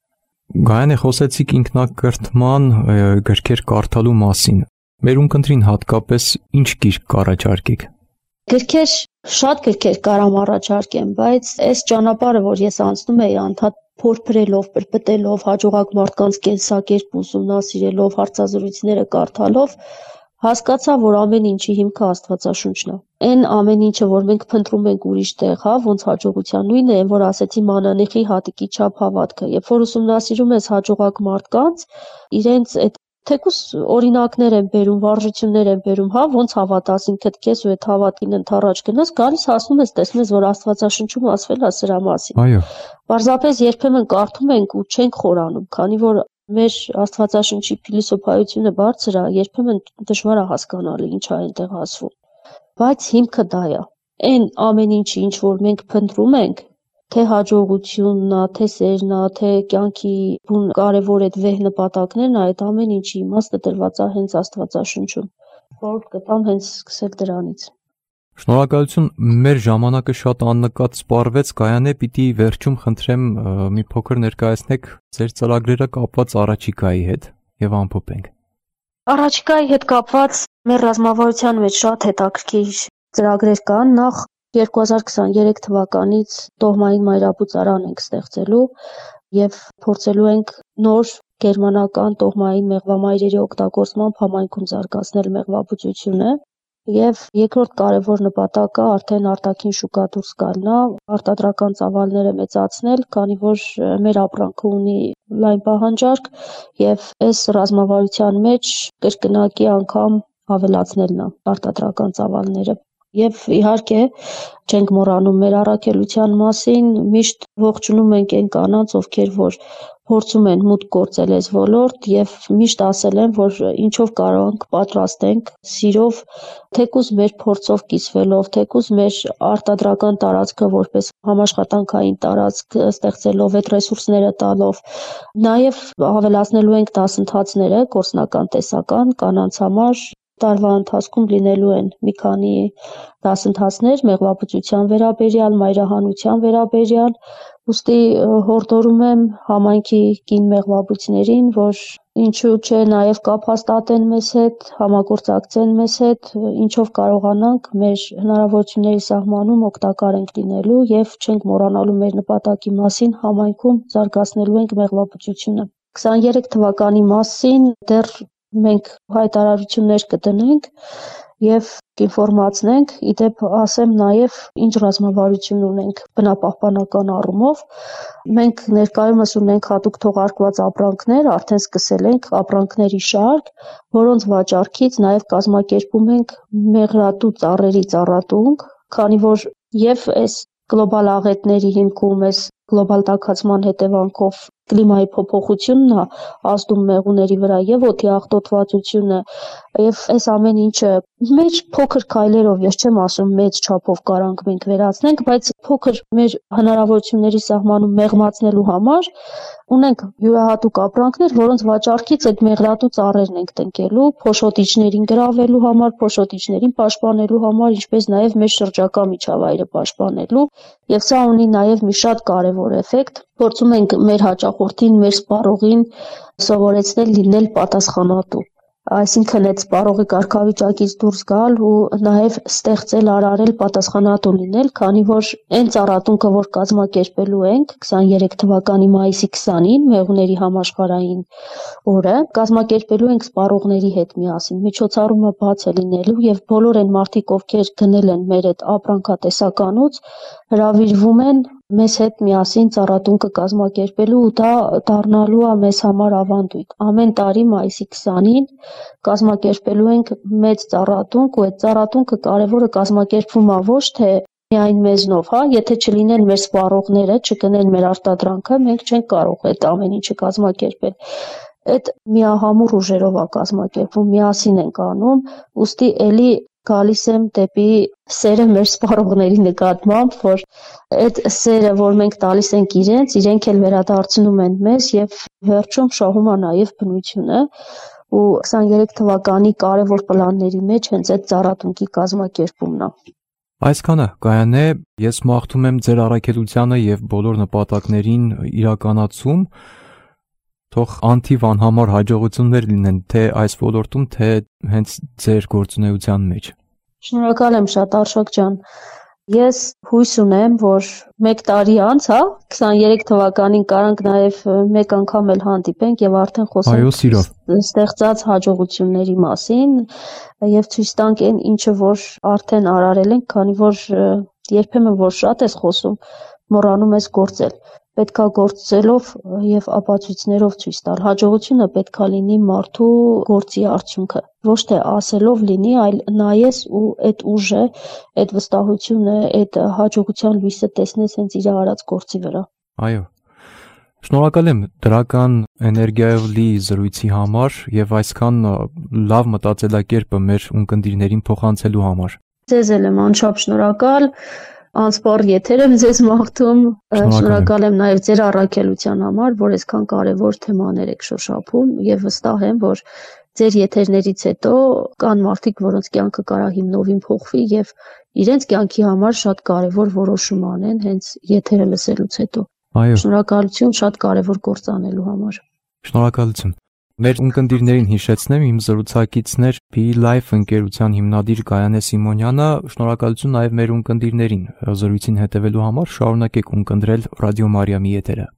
Գայանե, խոսեցիք ինքնակրթման գրքեր կարդալու մասին։ Մեր ունկնդրին հատկապես ինչ գիրք կառաջարկեք։ Գրքեր, շատ գրքեր կարամ առաջարկեմ, բայց այս ճանապարհը, որ ես անցնում եի անդադ փորփրելով, պրպտելով, հաջողակ մարդկանց կենսակերպ ուսումնասիրելով, հարցազրույցները կարդալով, հասկացա, որ ամեն ինչի հիմքը Աստվածաշունչն է։ Այն ամեն ինչը, որ մենք փնտրում ենք ուրիշ տեղ, հա, ոնց հաջողության նույնը է, որ ասեցի մանանեխի հատիկի չափ հավատքը, երբ որ ուսումնասիրում ես հաջողակ մարդկանց, իրենց այդ թեկուս օրինակներ են բերում, վարժություններ են բերում, հա, ոնց հավատաս ինքդ քեզ ու այդ հավատին ընթառաջ գնաս, գալիս հասնում ես, տեսնում ես, որ Աստվածաշնչում ասվել է սրա մասին։ Այո։ Պարզապես երբեմն կարդում ենք ու չենք խորանում, քանի որ մեր Աստվածաշնչի փիլիսոփայությունը բարձր է, երբեմն դժվար է հասկանալ ինչ է այնտեղ ասվում։ Բայց հիմքը դա է։ Այն ամեն ինչի, ինչ որ մենք փնտրում ենք, թե հաջողությունն է, թե սերն է, թե կյանքի բուն կարևոր այդ վեհ նպատակներն է, այդ ամեն ինչի իմաստը դրված է հենց Աստվածաշնչում։ Խորհուրդ կտամ հենց սկսել դրանից։ Շնորհակալություն, մեր ժամանակը շատ աննկատ սպառվեց, Գայանե, պիտի վերջում խնդրեմ մի փոքր ներկայացնեք ձեր ծրագրերը կապված առաջիկայի հետ եւ ամփոփենք։ Առաջիկայի հետ կապված մեր ռազմավարության մեջ շատ հետաքրքիր ծրագրեր կան։ Նախ երկու հազար քսաներեք թվականից տոհմային մայրապուծարան ենք ստեղծելու եւ փորձելու ենք նոր գերմանական տոհմային մեղվամայրերի օգտագործմամբ համայնքում զարգացնել մեղվաբուծությունը։ Եվ երկրորդ կարևոր նպատակը արդեն արտաքին շուկա դուրս գալն է, արտադրական ծավալները մեծացնել, քանի որ մեր ապրանքը ունի լայն պահանջարկ եւ այս ռազմավարության մեջ կրկնակի անգամ ավելացնելն է արտադրական ծավալները։ Եվ իհարկե չենք մոռանում մեր առաքելության մասին, միշտ ողջունում ենք այն կանանց, ովքեր որ փորձում են մուտք գործել այս ոլորտ եւ միշտ ասել են, որ ինչով կարող ենք պատրաստ ենք սիրով, թեկուզ մեր փորձով կիսվելով, թեկուզ մեր արտադրական տարածքը որպես համաշխատանքային տարածք ստեղծելով, այդ ռեսուրսները տալով, նաեւ ավելացնելու ենք դասընթացները գործնական տեսական կանանց համար։ Տարվա ընթացքում լինելու են մի քանի դասընթացներ մեղվաբուծության վերաբերյալ, մայրահանության վերաբերյալ, ուստի հորդորում եմ համայնքի կին մեղվաբույծներին, որ ինչու՞ չէ նաև կապ հաստատեն մեզ հետ, համագործակցեն մեզ հետ, ինչով կարողանանք մեր հնարավորությունների սահմանում օգտակար ենք լինելու եւ չենք մոռանալու մեր նպատակի մասին, համայնքում զարգացնելու ենք մեղվաբուծությունը։ քսաներեք թվականի մասին դեռ մենք հայտարարություններ կդնենք եւ կինֆորմացնենք, իդեպ ասեմ նաեւ ինչ ռազմավարություն ունենք բնապահպանական առումով։ Մենք ներկայումս ունենք հատուկ թողարկված ապրանքներ, արդեն սկսել ենք ապրանքների շարք, որոնց վաճառքից նաեւ կազմակերպում ենք մեղրատու ծառերի ծառատունկ, քանի որ եւ այս գլոբալ աղետների հիմքում էս գլոբալ տաքացման հետևանքով կլիմայի փոփոխությունն է ազդում մեղուների վրա եւ օդի աղտոտվածությունը եւ այս ամեն ինչը մեր փոքր քայլերով, ես չեմ ասում մեծ չափով կարանք մենք վերացնենք, բայց փոքր մեր հնարավորությունների սահմանում մեղմացնելու համար ունենք յուրահատուկ ապրանքներ, որոնց վաճառքից այդ մեղրատու ծառերն ենք տնկելու, փոշոտիչներին գրավելու համար, փոշոտիչներին պաշտպանելու համար, ինչպես նաեւ մեր շրջակա միջավայրը պաշտպանելու, եւ սա ունի նաեւ մի շատ կարեւոր էֆեկտ։ Փորձում ենք մեր հաճախորդին, մեր սպառողին սովորեցնել լինել պատասխանատու, այսինքն այդ սպառողի կարգավիճակից դուրս գալ ու նաև ստեղծել, արարել պատասխանատու լինել, քանի որ այն ծառատունքը, որ կազմակերպելու ենք քսաներեք թվականի մայիսի քսանին, մեղուների համաշխարհային օրը, կազմակերպելու ենք սպառողների հետ միասին։ Միջոցառումը բաց է լինելու եւ բոլոր այն մարդիկ, ովքեր գնել են մեր այդ ապրանքատեսականուց, հրավիրվում են մեզ հետ միասին ծառատունքը կազմակերպելու ու դա դառնալու է մեզ համար ավանդույթ։ Ամեն տարի մայիսի քսանին կազմակերպելու ենք մեծ ծառատունք ու այդ ծառատունքը կարևորը կազմակերպվում է ոչ թե միայն մեզնով, հա, եթե չլինեն մեր սպառողները, չգնեն մեր արտադրանքը, մենք չենք կարող այդ ամեն ինչը կազմակերպել։ Այդ միահամուռ ուժերով է կազմակերպվում, միասին ենք անում, ուստի էլի գալիս եմ դեպի սերը մեր սպառողների նկատմամբ, որ այդ սերը, որ մենք տալիս ենք իրենց, իրենք էլ վերադարձնում են մեզ եւ վերջում շահում է նաեւ բնությունը ու քսաներեք թվականի կարևոր պլանների մեջ հենց այդ ծառատունքի կազմակերպումն է։ Այսքանը կայանե, ես մաղթում եմ ձեր առաքելությանը եւ բոլոր նպատակներին իրականացում, թող անթիվ անհամար հաջողություններ լինեն թե այս ոլորտում, թե հենց ձեր գործունեության մեջ։ Շնորհակալ եմ շատ, Արշակ ջան։ Ես հույս ունեմ, որ մեկ տարի անց, հա, քսաներեք թվականին կարանք նաև մեկ անգամ էլ հանդիպենք եւ արդեն խոսենք ստեղծած հաջողությունների մասին եւ ցույց տանք այն ինչը որ արդեն արարել ենք, քանի որ երբեմն որ շատ ես խոսում, մոռանում ես գործել։ Պետքա գործելով եւ ապացույցներով ցույց տալ։ Հաջողությունը պետքա լինի մարդու գործի արդյունքը, ոչ թե ասելով լինի, այլ նայես ու այդ ուժը, այդ վստահությունը, այդ հաջողության լույսը տեսնես հենց իր արած գործի վրա։ Այո։ Շնորհակալ եմ դրական էներգիայով լի զրույցի համար եւ այսքան լավ մտածելակերպը մեր ունկնդիրներին փոխանցելու համար։ Ձեզ էլ եմ անչափ շնորհակալ։ Անսպառ եթեր եմ ձեզ մաղթում, շնորհակալ եմ նաև ձեր առաքելության համար, որ այսքան կարևոր թեմաներ եք շոշափում եւ վստահ եմ, որ ձեր եթերներից հետո կան մարդիկ, որոնց կյանքը կարա հիմնովին փոխվի եւ իրենց կյանքի համար շատ կարևոր որոշում անեն հենց եթերը լսելուց հետո։ Այո։ Շնորհակալություն շատ կարևոր գործ անելու համար։ Շնորհակալություն։ Մեր ունկնդիրներին հիշեցնեմ, իմ զրուցակիցներ Be Life ընկերության հիմնադիր Գայանե Սիմոնյանը, շնորհակալություն նաև մեր ունկնդիրներին զրույցին հետևելու համար, շարունակեք ունկնդրել Ռադիո Մարիամի եթերը։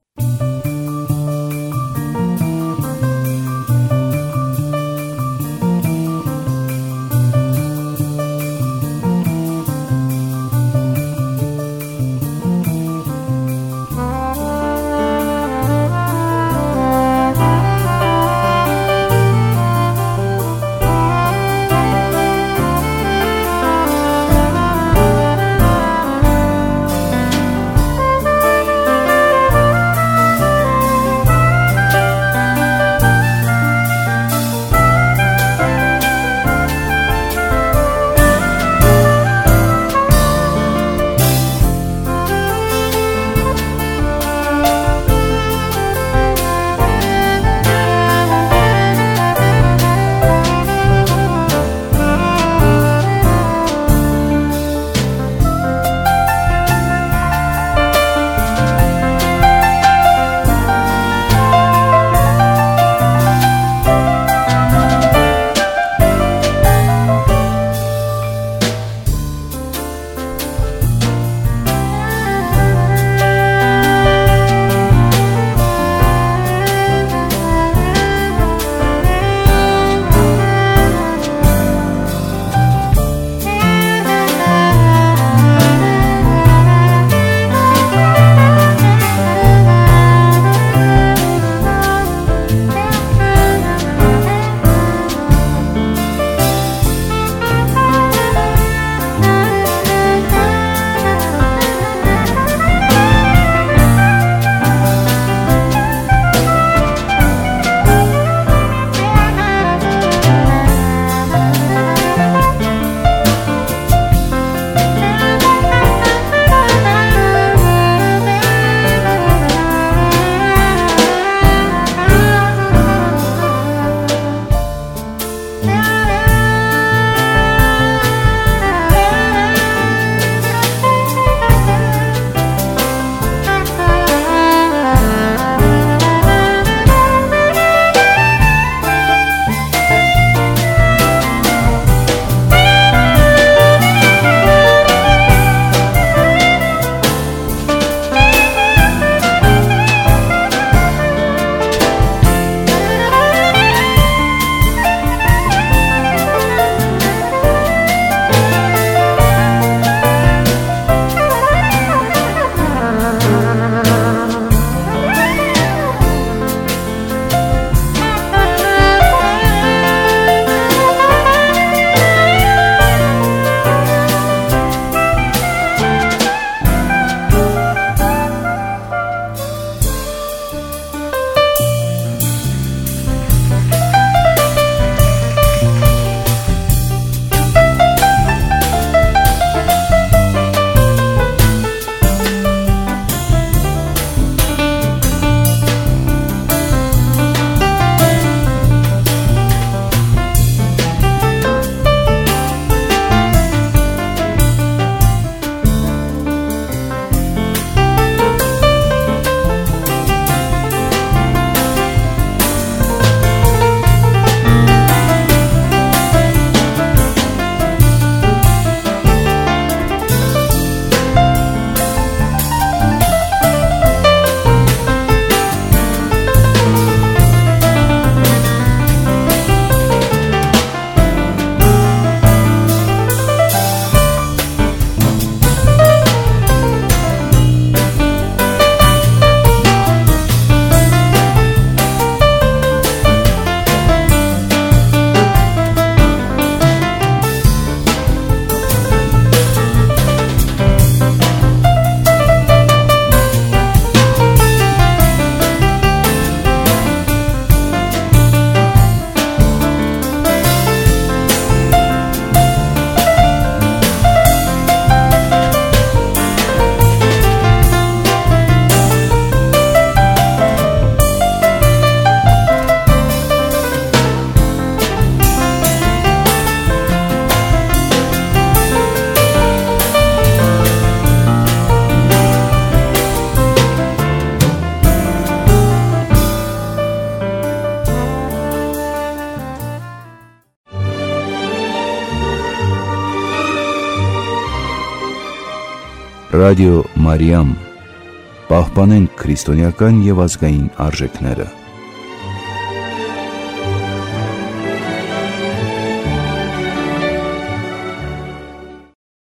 Ռադիո Մարիամ, պահպանենք քրիստոնեական եւ ազգային արժեքները։